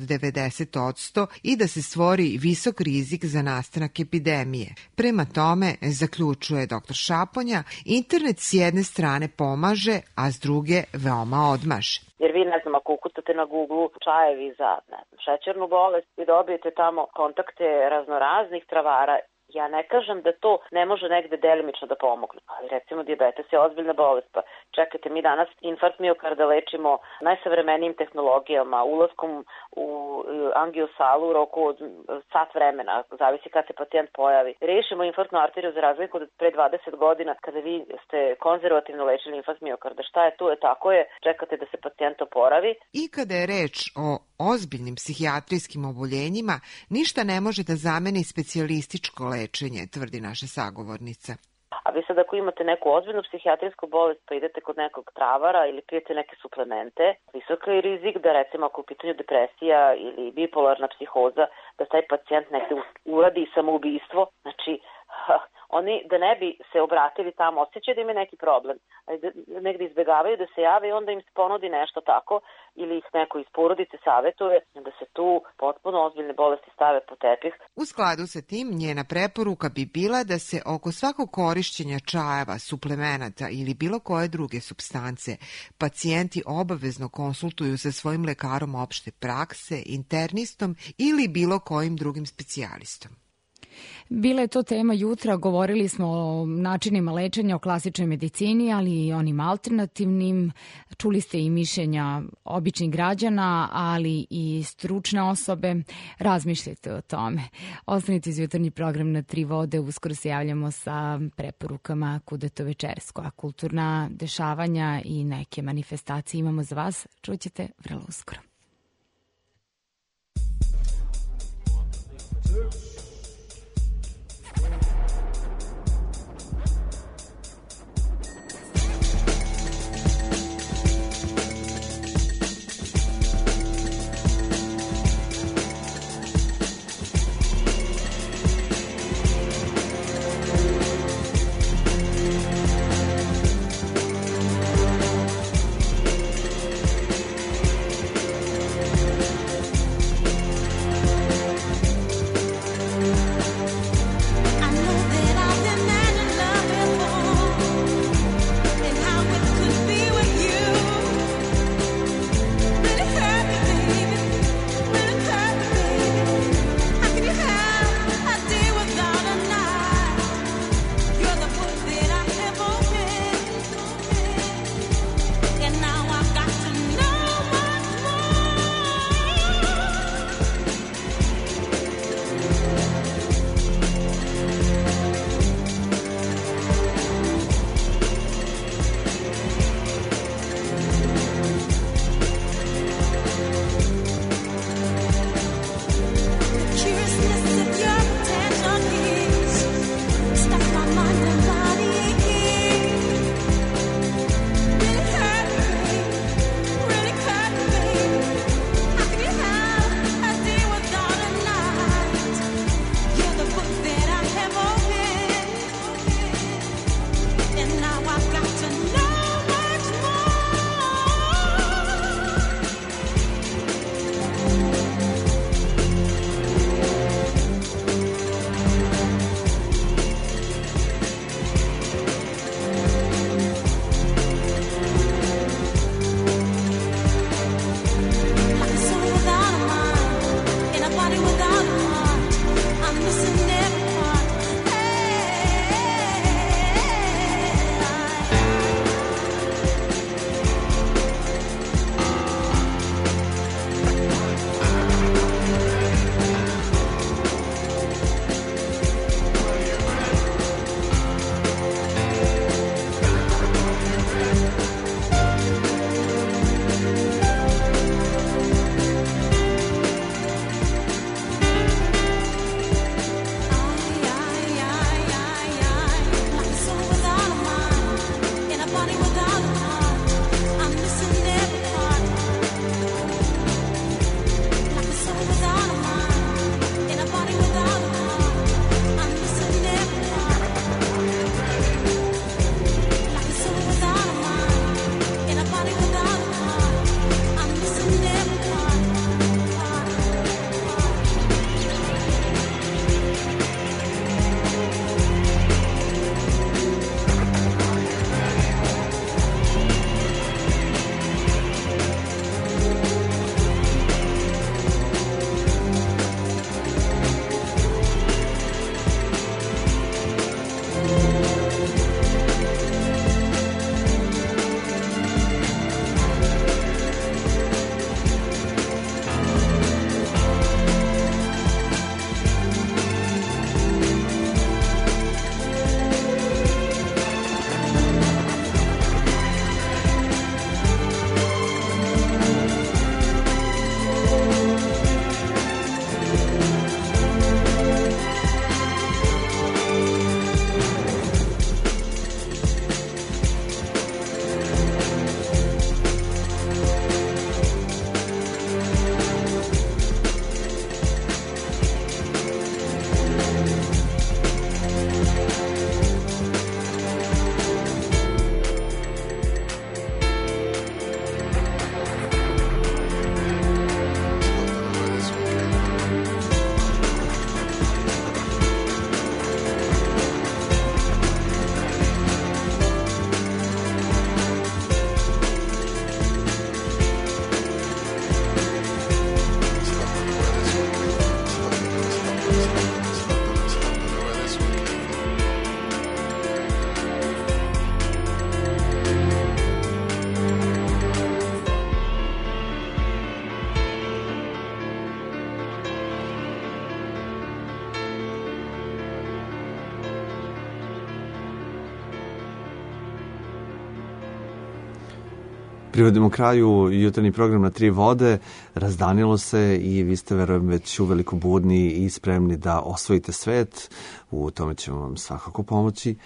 90% i da se stvori visok rizik za nastanak epidemije. Prema tome, zaključuje dr. Šaponja, internet s jedne strane pomaže, a s druge veoma odmaže. Jer vi, ne znam, ako ukucate na Google čajevi za šećernu bolest i dobijete tamo kontakte raznoraznih travara, ja ne kažem da to ne može negde delimično da pomogne, ali recimo dijabetes je ozbiljna bolest, pa čekajte, mi danas infarkt miokarda lečimo najsavremenijim tehnologijama, ulaskom u angiosalu u roku od sat vremena, zavisi kad se pacijent pojavi. Rešimo infarktnu arteriju za razliku od pre 20 godina kada vi ste konzervativno lečili infarkt miokarda. Šta je tu? Tako je, čekate da se pacijent oporavi. I kada je reč o ozbiljnim psihijatrijskim oboljenjima, ništa ne može da zameni specijalističko lečenje, tvrdi naša sagovornica. A vi sad ako imate neku ozbiljnu psihijatrijsku bolest pa idete kod nekog travara ili pijete neke suplemente, visok je rizik da recimo ako u pitanju depresija ili bipolarna psihoza, da taj pacijent negde uradi samoubistvo, znači oni da ne bi se obratili tamo, osjećaju da ima neki problem, ali da negde izbegavaju da se jave i onda im se ponudi nešto tako ili ih neko iz porodice savetuje da se tu potpuno ozbiljne bolesti stave po tepih. U skladu sa tim, njena preporuka bi bila da se oko svakog korišćenja čajeva, suplemenata ili bilo koje druge supstance pacijenti obavezno konsultuju sa svojim lekarom opšte prakse, internistom ili bilo kojim drugim specijalistom. Bila je to tema jutra, govorili smo o načinima lečenja, o klasičnoj medicini, ali i onim alternativnim. Čuli ste i mišljenja običnih građana, ali i stručne osobe. Razmišljajte o tome. Ostanite uz jutarnji program na Tri vode. Uskoro se javljamo sa preporukama kuda to večersko. A kulturna dešavanja i neke manifestacije imamo za vas. Čućete vrlo uskoro. Privodimo kraju jutarnji program na 3 vode, razdanilo se i vi ste, verujem, već uveliko budni i spremni da osvojite svet. U tome ćemo vam svakako pomoći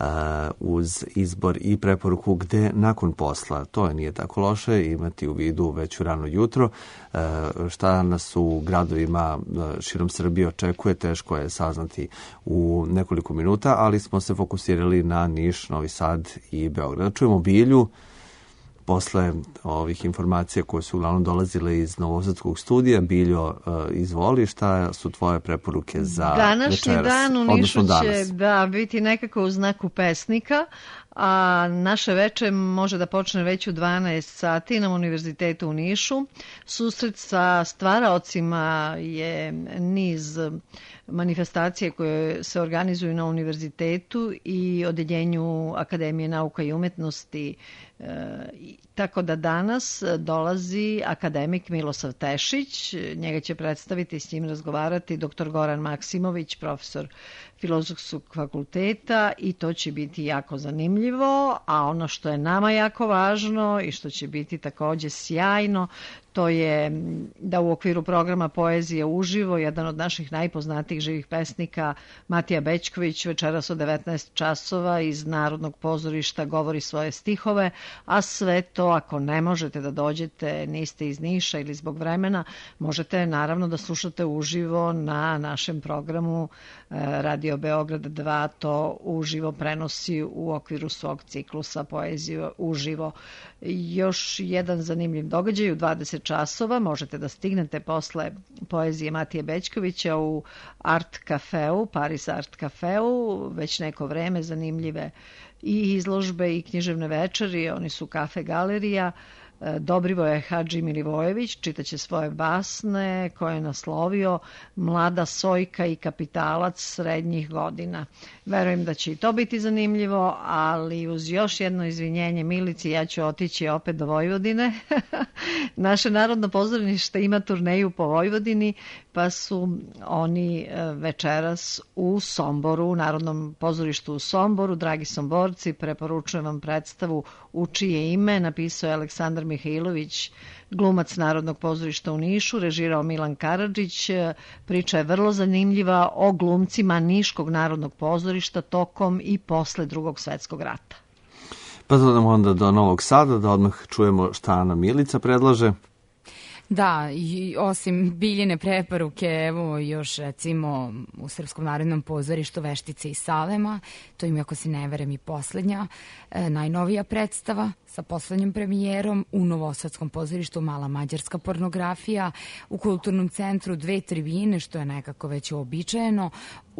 uz izbor i preporuku gde nakon posla. To nije tako loše imati u vidu već u rano jutro. Šta nas u gradovima širom Srbije očekuje, teško je saznati u nekoliko minuta, ali smo se fokusirali na Niš, Novi Sad i Beograd. Čujemo Bilju. Posle ovih informacija koje su uglavnom dolazile iz Novosadskog studija, Biljo, izvoli, šta su tvoje preporuke za današnji večeras? Dan u Nišu će biti nekako u znaku pesnika, a naše veče može da počne već u 12 sati na Univerzitetu u Nišu. Susret sa stvaraocima je niz manifestacije koje se organizuju na univerzitetu i odeljenju Akademije nauka i umetnosti. Tako da danas dolazi akademik Milosav Tešić, njega će predstaviti i s njim razgovarati dr. Goran Maksimović, profesor Filozofskog fakulteta, i to će biti jako zanimljivo, a ono što je nama jako važno i što će biti takođe sjajno, to je da u okviru programa Poezija uživo, jedan od naših najpoznatijih živih pesnika, Matija Bećković, večeras od 19 časova iz Narodnog pozorišta govori svoje stihove, a sve to, ako ne možete da dođete, niste iz Niša ili zbog vremena, možete naravno da slušate uživo na našem programu. Radio Beograd 2 to uživo prenosi u okviru svog ciklusa Poeziju uživo. Još jedan zanimljiv događaj u 20 časova možete da stignete posle poezije Matije Bećkovića u Art Cafeu, Paris Art Cafeu, već neko vreme zanimljive i izložbe i književne večeri, oni su kafe galerija. Dobrivoje Hadži Milivojević čitaće svoje basne koje je naslovio Mlada sojka i kapitalac srednjih godina. Verujem da će i to biti zanimljivo, ali uz još jedno izvinjenje Milici, ja ću otići opet do Vojvodine. Naše Narodno pozorište ima turneju po Vojvodini, pa su oni večeras u Somboru, u Narodnom pozorištu u Somboru. Dragi Somborci, preporučujem vam predstavu U čije ime, napisao je Aleksandar Mihajlović, glumac Narodnog pozorišta u Nišu, režirao Milan Karadžić. Priča je vrlo zanimljiva o glumcima Niškog Narodnog pozorišta tokom i posle Drugog svetskog rata. Pa dodamo onda do Novog Sada, da odmah čujemo šta Ana Milica predlaže. Da, i osim Biljine preporuke, evo još recimo u Srpskom narodnom pozorištu Veštice i Salema, to im, ako se ne verem, i poslednja, najnovija predstava sa poslednjom premijerom. U Novosadskom pozorištu Mala mađarska pornografija, u Kulturnom centru Dve tribine, što je nekako već uobičajeno,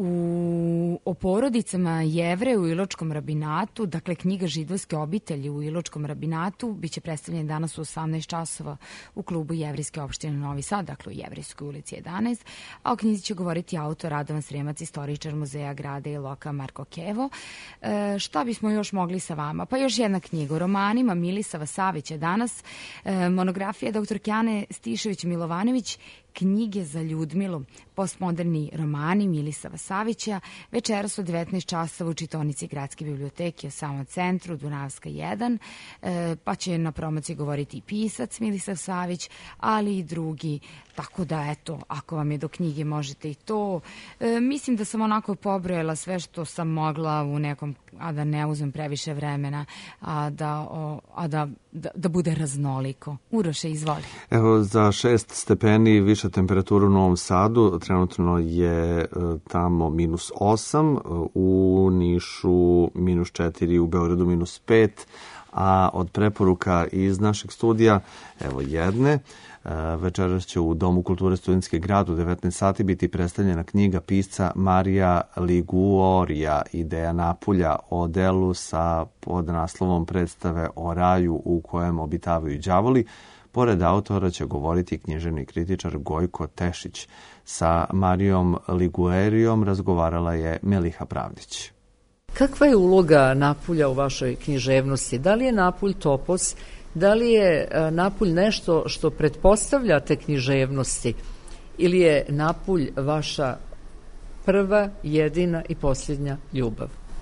o porodicama Jevreja u Iločkom rabinatu, dakle knjiga Židovske obitelji u Iločkom rabinatu, biće predstavljen danas u 18 časova u klubu Jevrejske opštine Novi Sad, dakle u Jevrejskoj ulici 11, a o knjizi će govoriti autor Radovan Sremac, istoričar Muzeja grada Iloka Marko Kevo. Šta bismo još mogli sa vama? Pa još jedna knjiga o romanima Milisava Savića danas, monografija dr. Ane Stišević-Milovanović, knjige za Ljudmilu, postmoderni romani Milisava Savića, večeras od 19 časova u čitaonici Gradske biblioteke u samom centru, Dunavska 1, pa će na promociji govoriti i pisac Milisav Savić, ali i drugi, tako da eto, ako vam je do knjige možete i to. Mislim da sam onako pobrojala sve što sam mogla u nekom, a da ne uzmem previše vremena, a da bude raznoliko. Uroše, izvoli. Evo, za 6 stepeni više temperatura u Novom Sadu, trenutno je tamo -8, u Nišu -4, u Beogradu -5, a od preporuka iz našeg studija, evo jedne, večeras će u Domu kulture Studentski grad u 19 sati biti predstavljena knjiga pisca Marija Liguorija, Ideja Napulja, o delu sa podnaslovom predstave o raju u kojem obitavaju đavoli. Pored autora će govoriti književni kritičar Gojko Tešić. Sa Marijom Liguorijom razgovarala je Meliha Pravdić. Kakva je uloga Napulja u vašoj književnosti? Da li je Napulj topos? Da li je Napulj nešto što pretpostavljate književnosti? Ili je Napulj vaša prva, jedina i posljednja ljubav?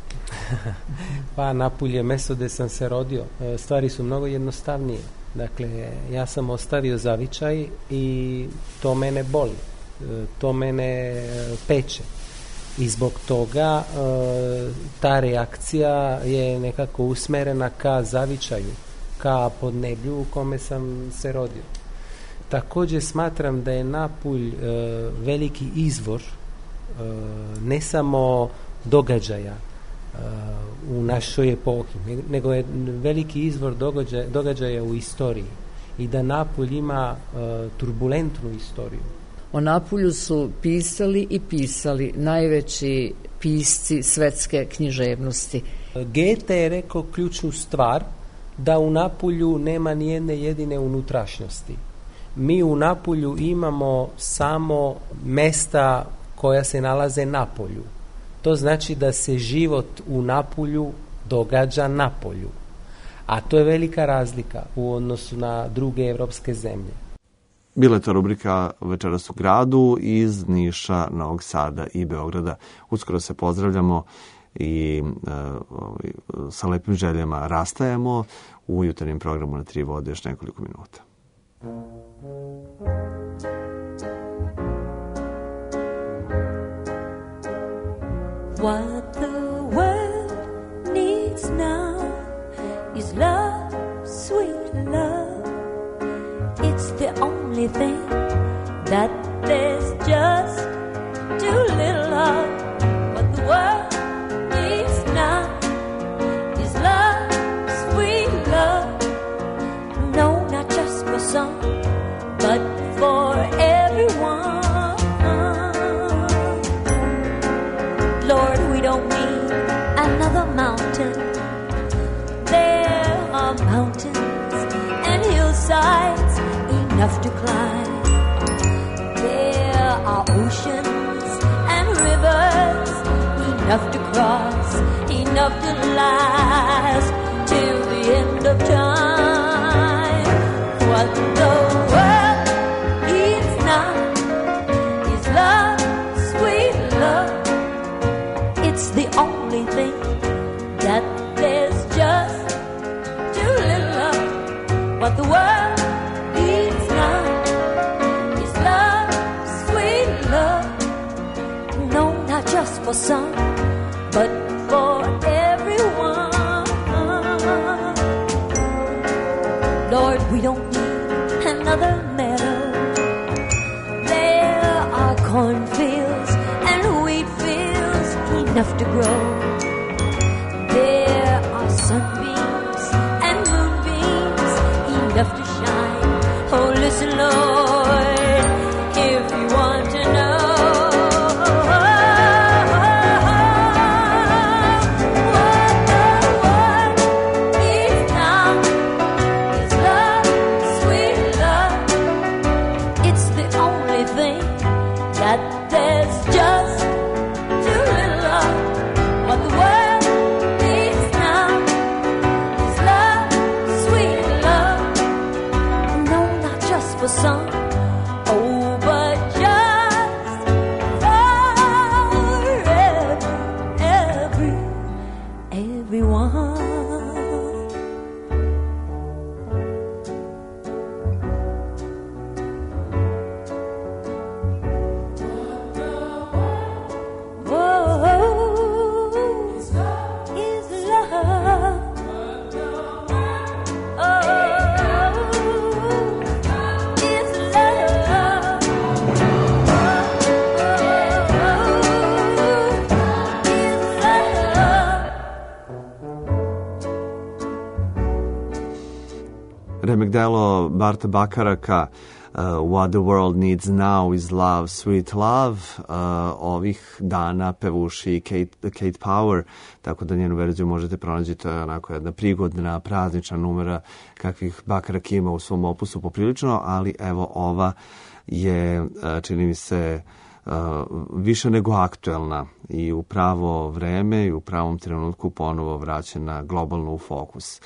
Pa Napulj je mesto gde sam se rodio. Stvari su mnogo jednostavnije. Dakle, ja sam ostavio zavičaj i to mene boli. To mene peče. I zbog toga ta reakcija je nekako usmerena ka zavičaju, ka podneblju u kome sam se rodio. Takođe smatram da je Napulj veliki izvor ne samo događaja u našoj epohi, nego je veliki izvor događaja u istoriji i da Napulj ima turbulentnu istoriju. O Napulju su pisali i pisali najveći pisci svetske književnosti. Goethe je rekao ključnu stvar da u Napulju nema ni jedne jedine unutrašnjosti. Mi u Napulju imamo samo mesta koja se nalaze na polju. To znači da se život u Napulju događa na polju. A to je velika razlika u odnosu na druge evropske zemlje. Bila je to rubrika Večeras u gradu iz Niša, Novog Sada i Beograda. Uskoro se pozdravljamo i sa lepim željama rastajemo u jutarnjem programu na 3 vode još nekoliko minuta. What the world needs now is love, sweet love. It's the only thing that there's just too little of. What the world needs now is love, sweet love. No, not just for some, but for everyone. Lord, we don't need another mountain. There are mountains and hillsides enough to climb. There are oceans and rivers enough to cross, enough to last till the end of time. What the world needs now is love, sweet love. It's the only thing that there's just too little of. What the world needs now is love, sweet love. No, not just for some, but for everyone. Lord, we don't need another meadow. There are cornfields and wheat fields enough to grow. There are sunbeams and moonbeams enough to shine. Oh, listen, Lord, if you want to know. Some, oh, but just for everyone. Remek delo Barta Bakaraka, What the World Needs Now is Love, Sweet Love. Ovih dana pevuši Kate Power, tako da njenu verziju možete pronaći. To je onako jedna prigodna, praznična numera kakvih Bakarak ima u svom opusu poprilično, ali evo ova je, čini mi se, više nego aktuelna i u pravo vreme i u pravom trenutku ponovo vraćena globalno u fokus.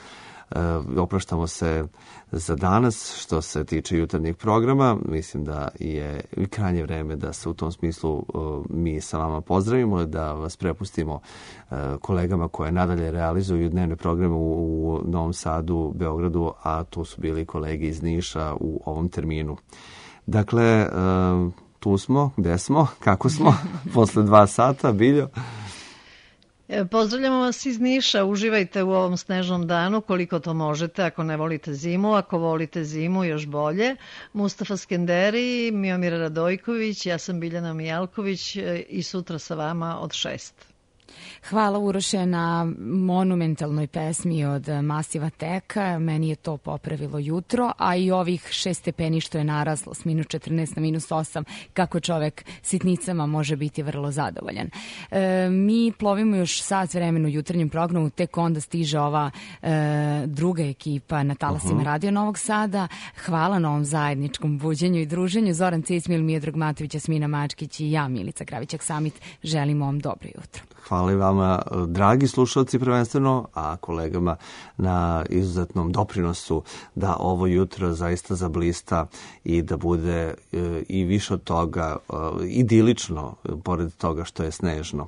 Opraštamo se za danas što se tiče jutarnjeg programa. Mislim da je krajnje vreme da se u tom smislu mi sa vama pozdravimo, da vas prepustimo kolegama koje nadalje realizuju dnevne programe u Novom Sadu, Beogradu, a tu su bili kolege iz Niša u ovom terminu. Dakle, tu smo, gde smo, kako smo, posle 2 sata, Biljo. Pozdravljamo vas iz Niša, uživajte u ovom snežnom danu koliko to možete, ako ne volite zimu, ako volite zimu još bolje. Mustafa Skenderi, Miomir Radojković, ja sam Biljana Mijalković i sutra sa vama od 6. Hvala Uroše na monumentalnoj pesmi od Masiva Teka, meni je to popravilo jutro, a i ovih 6 stepeni što je naraslo s minus 14 na minus 8, kako čovek sitnicama može biti vrlo zadovoljan. Mi plovimo još sat vremena u jutarnjem programu, tek onda stiže ova druga ekipa na talasima Radio Novog Sada. Hvala na ovom zajedničkom buđenju i druženju. Zoran Cismil, Miodrag Matović, Jasmina Mačkić i ja, Milica Kravićak-Samit, želimo vam dobro jutro. Hvala i vama, dragi slušalci prvenstveno, a kolegama na izuzetnom doprinosu da ovo jutro zaista zablista i da bude i više od toga idilično, pored toga što je snežno.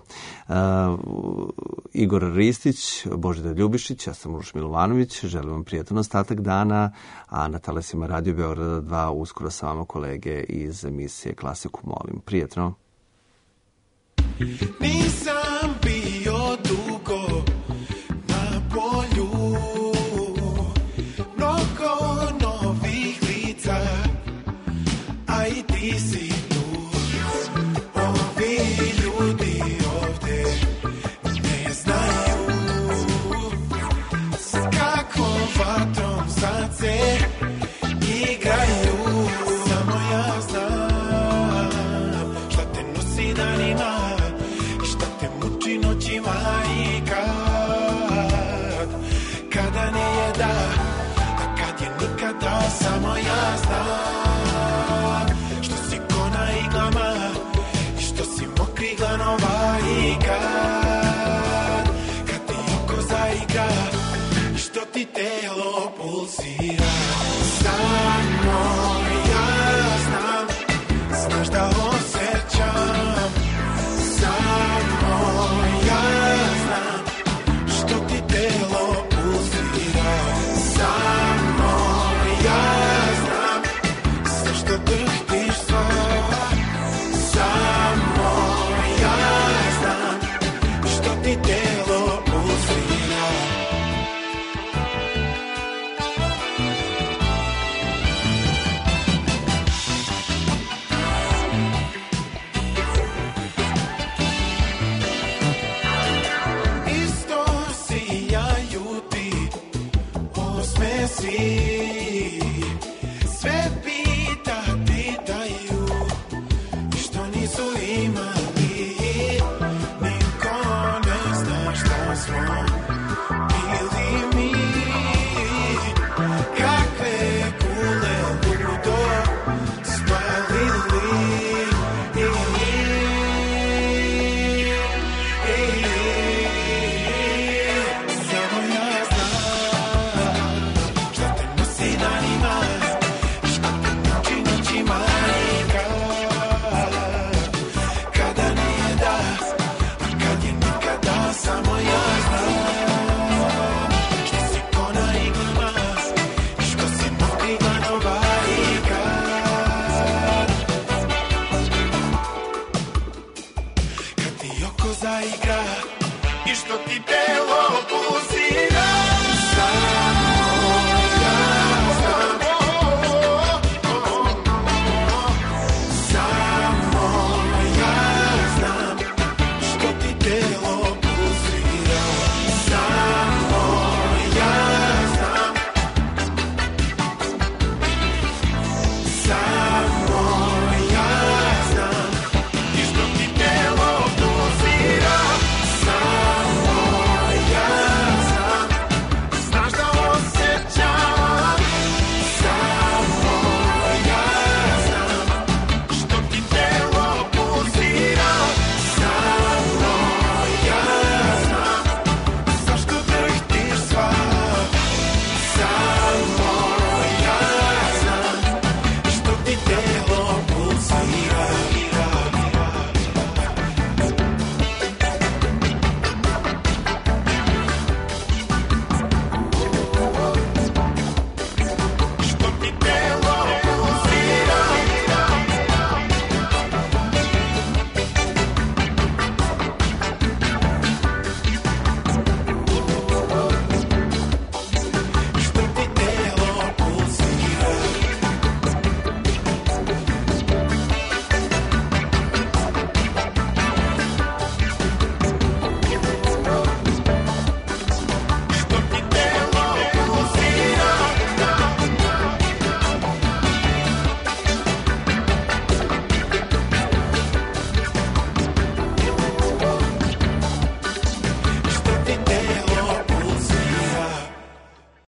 Igor Ristić, Božidar Ljubišić, ja sam Uroš Milovanović, želim vam prijatan ostatak dana, a na talasima Radio Beograda 2 uskoro sa vama kolege iz emisije Klasiku molim. Prijatno. Nisam bio dugo na polju, mnogo novih lica, a i ti si tu. Ovi ljudi ovde ne znaju s kakvom vatrom sad se igraju. Samo ja znam šta te nosi danima, i kada ne je da, a kad je nikada, samo ja znam što si ko na iglama i što si mokri glanova i kad ti oko zaigra i što ti telo pulsira. Samo ja znam, znaš da osjećam, samo ja znam što ti telo pulsira. Samo ja znam sve što drhtiš sva. Samo ja znam što ti telo pulsira. Sve pitati daju i što nisu imali, niko ne zna šta smo bili mi, kakve kule ludo spalili. Samo ja znam šta te nosi danima, šta te noćima igra. Kada nije da, a kad je nikada, samo ja znam što si ko na iglama i što si mokri glanova igra. Kad ti oko zaigra i što ti telo pulsira.